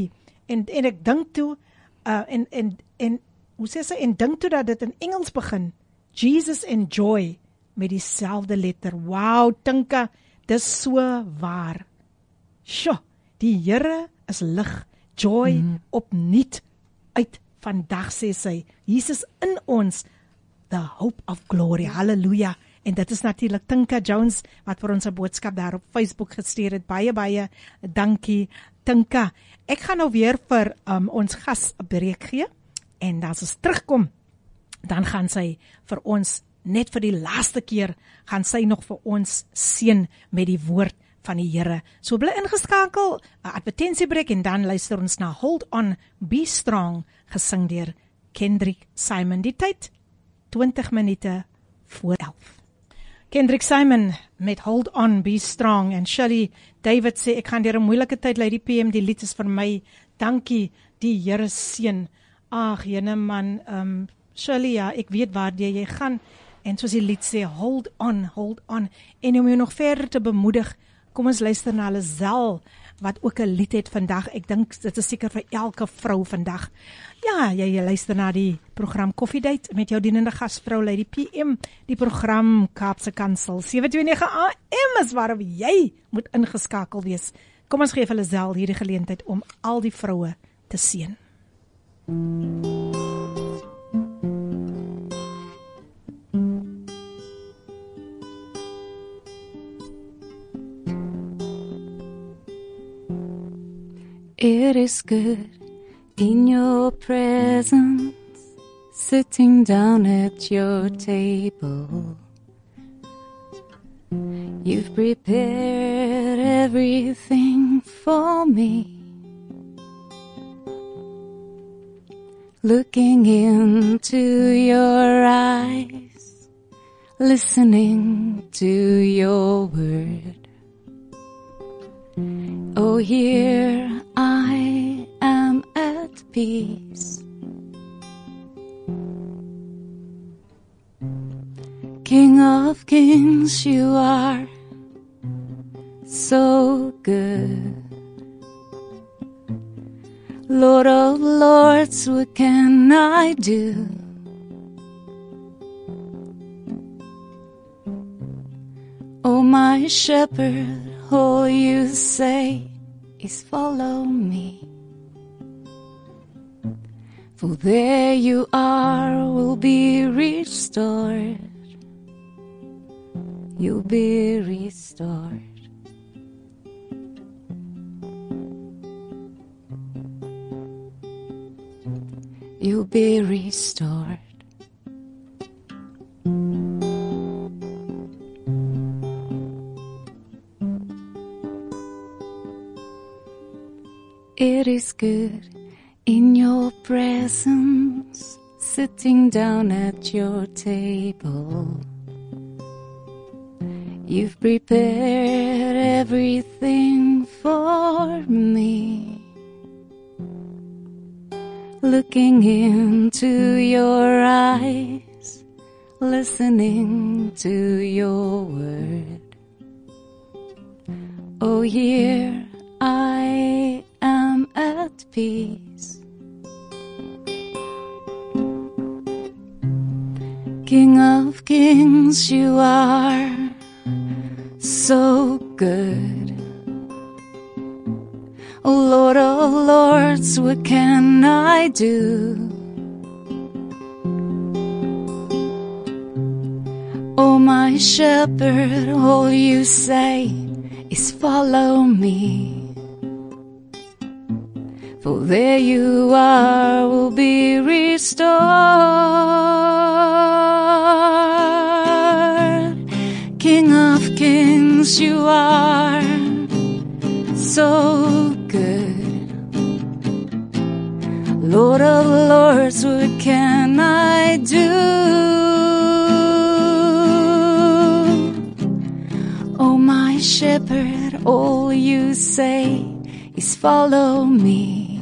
En ek dink toe en hoe sê sy, en dink toe dat dit in Engels begin. Jesus and joy met dieselfde letter. Wow, Tinka, dis so waar. Sjoe, die Here is lig, joy opnuut uit vandag, sê sy. Jesus in ons, the hope of glory. Halleluja. En dit is natuurlik Tinka Jones wat vir ons 'n boodskap daar op Facebook gestuur het. Baie dankie, Tinka. Ek gaan nou weer vir ons gas 'n breek gee en as ons terugkom, dan gaan sy vir ons net vir die laaste keer gaan sy nog vir ons seën met die woord van die Here. So bly ingeskakel, 'n advertensiebreek en dan luister ons na Hold On, Be Strong, gesing deur Kendrick Simon. Die tyd 20 minute voor 11. Kendrick Simon met Hold On, Be Strong en Shirley David sê ek gaan deur 'n moeilike tyd, Lady PM, die lied is vir my. Dankie, die Here seën. Ag, jene man, Shirley, ja, ek weet waar jy gaan en soos die lied sê, hold on, en om jou nog verder te bemoedig, kom ons luister na Lizelle, wat ook 'n lied het vandag. Ek dink dit is seker vir elke vrou vandag. Ja, jy luister na die program Coffee Date met jou dienende gasvrou Lady PM, die program Kaapse Kansel 729 AM is waarop jy moet ingeskakel wees. Kom ons gee vir Lizelle hierdie geleentheid om al die vroue te seën. It is good in your presence, sitting down at your table. You've prepared everything for me. Looking into your eyes, listening to your word. Oh, here I am at peace. King of kings, you are so good. Lord of lords, what can I do? Oh, my shepherd, all you say is follow me. For there you are, will be restored. You'll be restored. You'll be restored. It is good in your presence, sitting down at your table. You've prepared everything for me. Looking into your eyes, listening to your word. Oh, here I am at peace. King of kings, you are so good. Oh, Lord of lords, what can I do? Oh, my shepherd, all you say is follow me. For there you are, will be restored. King of kings, you are so good. Lord of lords, what can I do? Oh, my shepherd, all you say is follow me.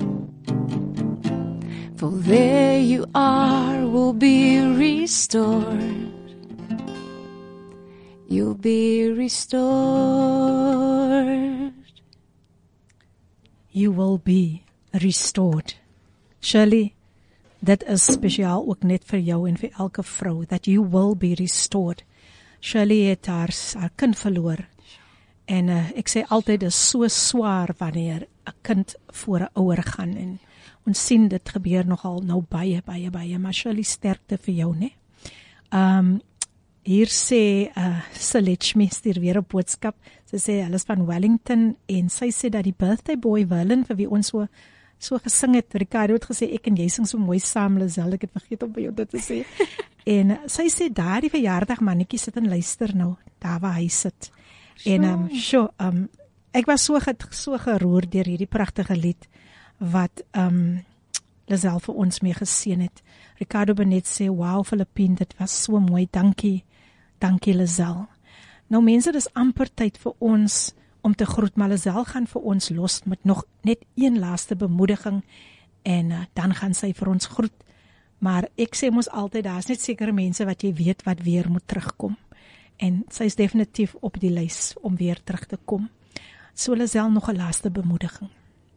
For there you are, will be restored. You'll be restored. You will be restored. Shirley, dit is spesiaal ook net vir jou en vir elke vrou, that you will be restored. Shirley het haar kind verloor. En ek sê altyd, dit is so swaar wanneer 'n kind voor 'n ouer gaan. En ons sien dit gebeur nogal nou baie, maar Shirley, sterkte vir jou, né? Hier sê Selechmi stuur weer 'n boodskap. Sy sê hulle is van Wellington en sy sê dat die birthday boy Willem vir wie ons so gesing het, Ricardo het gesê ek en jy sing so mooi saam, Lisel, ek het vergeet om by jou dit te sê. En sy sê daar die verjaardag mannetjie sit en luister nou, daar waar hy sit. En ek was so geroer deur hierdie pragtige lied wat Lisel vir ons mee geseën het. Ricardo Benet sê, wow Filippine, dit was so mooi, dankie Lisel. Nou mense, dis amper tyd vir ons om te groet, maar Lisel gaan vir ons los met nog net een laaste bemoediging en dan gaan sy vir ons groet. Maar ek sê mos altyd, daar is net sekere mense wat jy weet wat weer moet terugkom. En sy is definitief op die lys om weer terug te kom. So Lisel, nog 'n laaste bemoediging.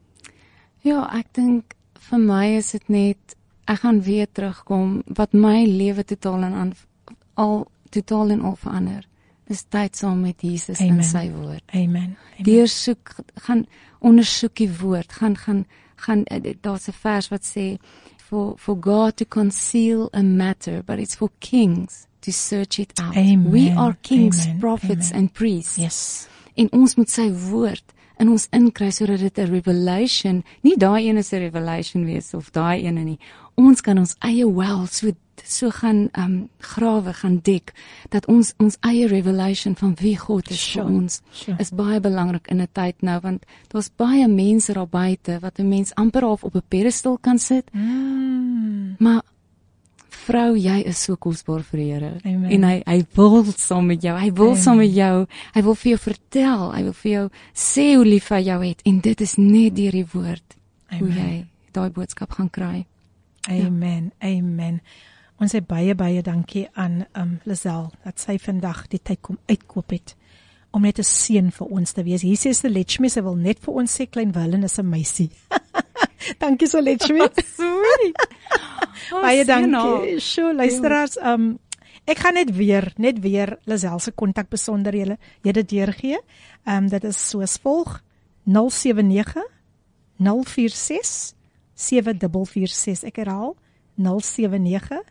Ja, ek dink vir my is dit net, ek gaan weer terugkom, wat my lewe totaal en al verander. Dis tyd saam met Jesus en sy woord. Amen. Deursoek, gaan ondersoek die woord, gaan daar's 'n vers wat sê, for God to conceal a matter, but it's for kings to search it out. Amen. We are kings, prophets and priests. Yes. En ons moet sy woord in ons inkry sodat dit 'n revelation, nie daai ene se revelation wees of daai ene nie. Ons kan ons eie wel so gaan grawe, gaan dek, dat ons eie revelation van wie God is vir ons, is baie belangrik in 'n tyd nou, want daar's baie mense daar buite, wat 'n mens amper half op 'n pedestal kan sit, maar vrou, jy is so kosbaar vir die Here, en hy wil saam met jou, hy wil vir jou vertel, hy wil vir jou sê hoe lief hy jou het, en dit is net deur die woord, hoe jy daai boodskap gaan kry. Amen, amen. Ons sê baie dankie aan Lisel, dat sy vandag die tyd kom uitkoop het, om net 'n seën vir ons te wees. Hier sê Selechmi, sy wil net vir ons sê, klein Willem is 'n meisie. Dankie Selechmi. Sweet. Baie dankie. Sjoe, luisteraars, ek gaan net weer Lisel se kontakbesonderhede deurgee. Dit is soos volg: 079 046 7446. Ek herhaal, 079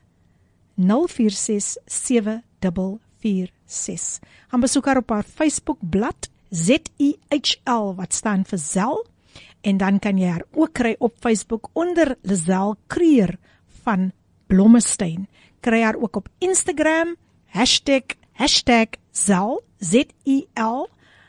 046 7446. Gaan besoek haar op haar Facebookblad ZIHL, wat staan vir Zel, en dan kan jy haar ook kry op Facebook onder Lisel Kreer van Blommestein. Kry haar ook op Instagram, hashtag Zel, ZIL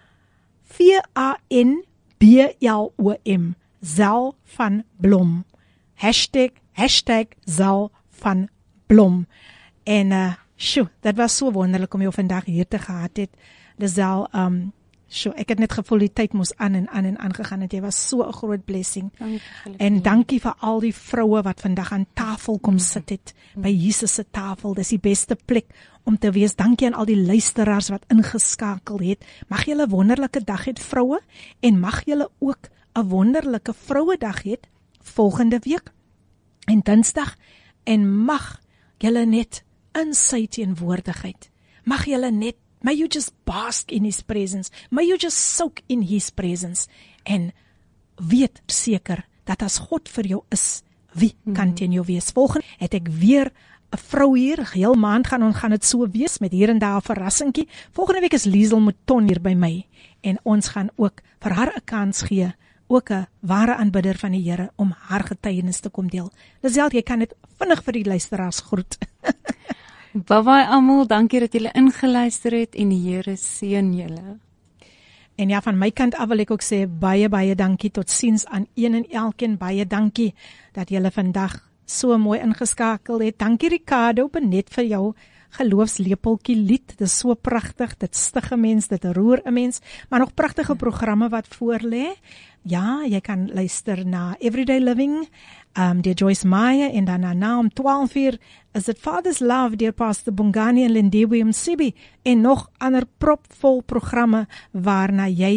VANBLOM, Zel van Blom, hashtag Zel van Blom. En dit was so wonderlik om jou vandag hier te gehad het, Lisel. Ek het net gevoel die tyd moes aan gegaan het. Jy was so 'n groot blessing. En dankie vir al die vroue wat vandag aan tafel kom sit het, by Jesus se tafel. Dis die beste plek om te wees. Dankie aan al die luisteraars wat ingeskakel het. Mag julle 'n wonderlike dag hê, vroue, en mag julle ook 'n wonderlike Vrouedag hê volgende week en Dinsdag, en mag julle net in sy teenwoordigheid, mag julle net, may you just bask in his presence, may you just soak in his presence, en weet seker dat as God vir jou is, wie kan teen jou wees? Volgende het ek weer 'n vrou hier, heel maand gaan dit so wees, met hier en daar 'n verrassingkie. Volgende week is Liesel Mouton hier by my, en ons gaan ook vir haar 'n kans gee, ook 'n ware aanbidder van die Here, om haar getuienis te kom deel. Lisel, jy kan dit vinnig vir die luisteraars groet. Bye almal, dankie dat julle ingeluister het, en die Here seën julle. En ja, van my kant af wil ek ook sê, baie dankie, tot ziens aan een en elkeen, baie dankie, dat julle vandag so mooi ingeskakel het. Dankie Ricardo, Benet, vir jou geloofslepeltjie lied, dit is so pragtig, dit stig 'n mens, dit roer 'n mens, maar nog pragtige programme wat voor lê. Ja, jy kan luister na Everyday Living, deur Joyce Meyer, en dan na om 12:00 is dit Father's Love deur Pastor Bongani en Lindiwe Msibi, en nog ander propvol programme waarna jy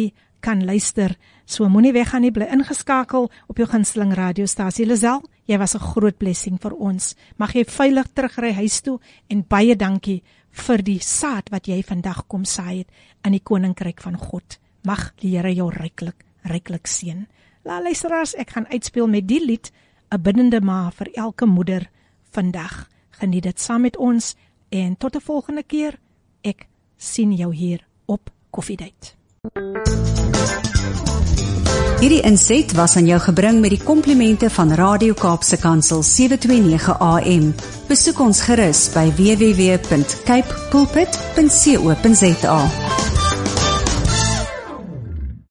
kan luister. So moenie weggaan nie, bly ingeskakel op jou gunsteling radiostasie. Lisel, jy was 'n groot blessing vir ons. Mag jy veilig terugry huis toe en baie dankie vir die saad wat jy vandag kom saai het in die koninkryk van God. Mag die Here jou ryklik seën. Luisteraars, ek gaan uitspeel met die lied 'n biddende ma vir elke moeder vandag. Geniet dit saam met ons en tot 'n volgende keer. Ek sien jou hier op Koffiedייט. Hierdie inset was aan jou gebring met die komplimente van Radio Kaapse Kansel 729 AM. Besoek ons gerus by www.cape pulpit.co.za.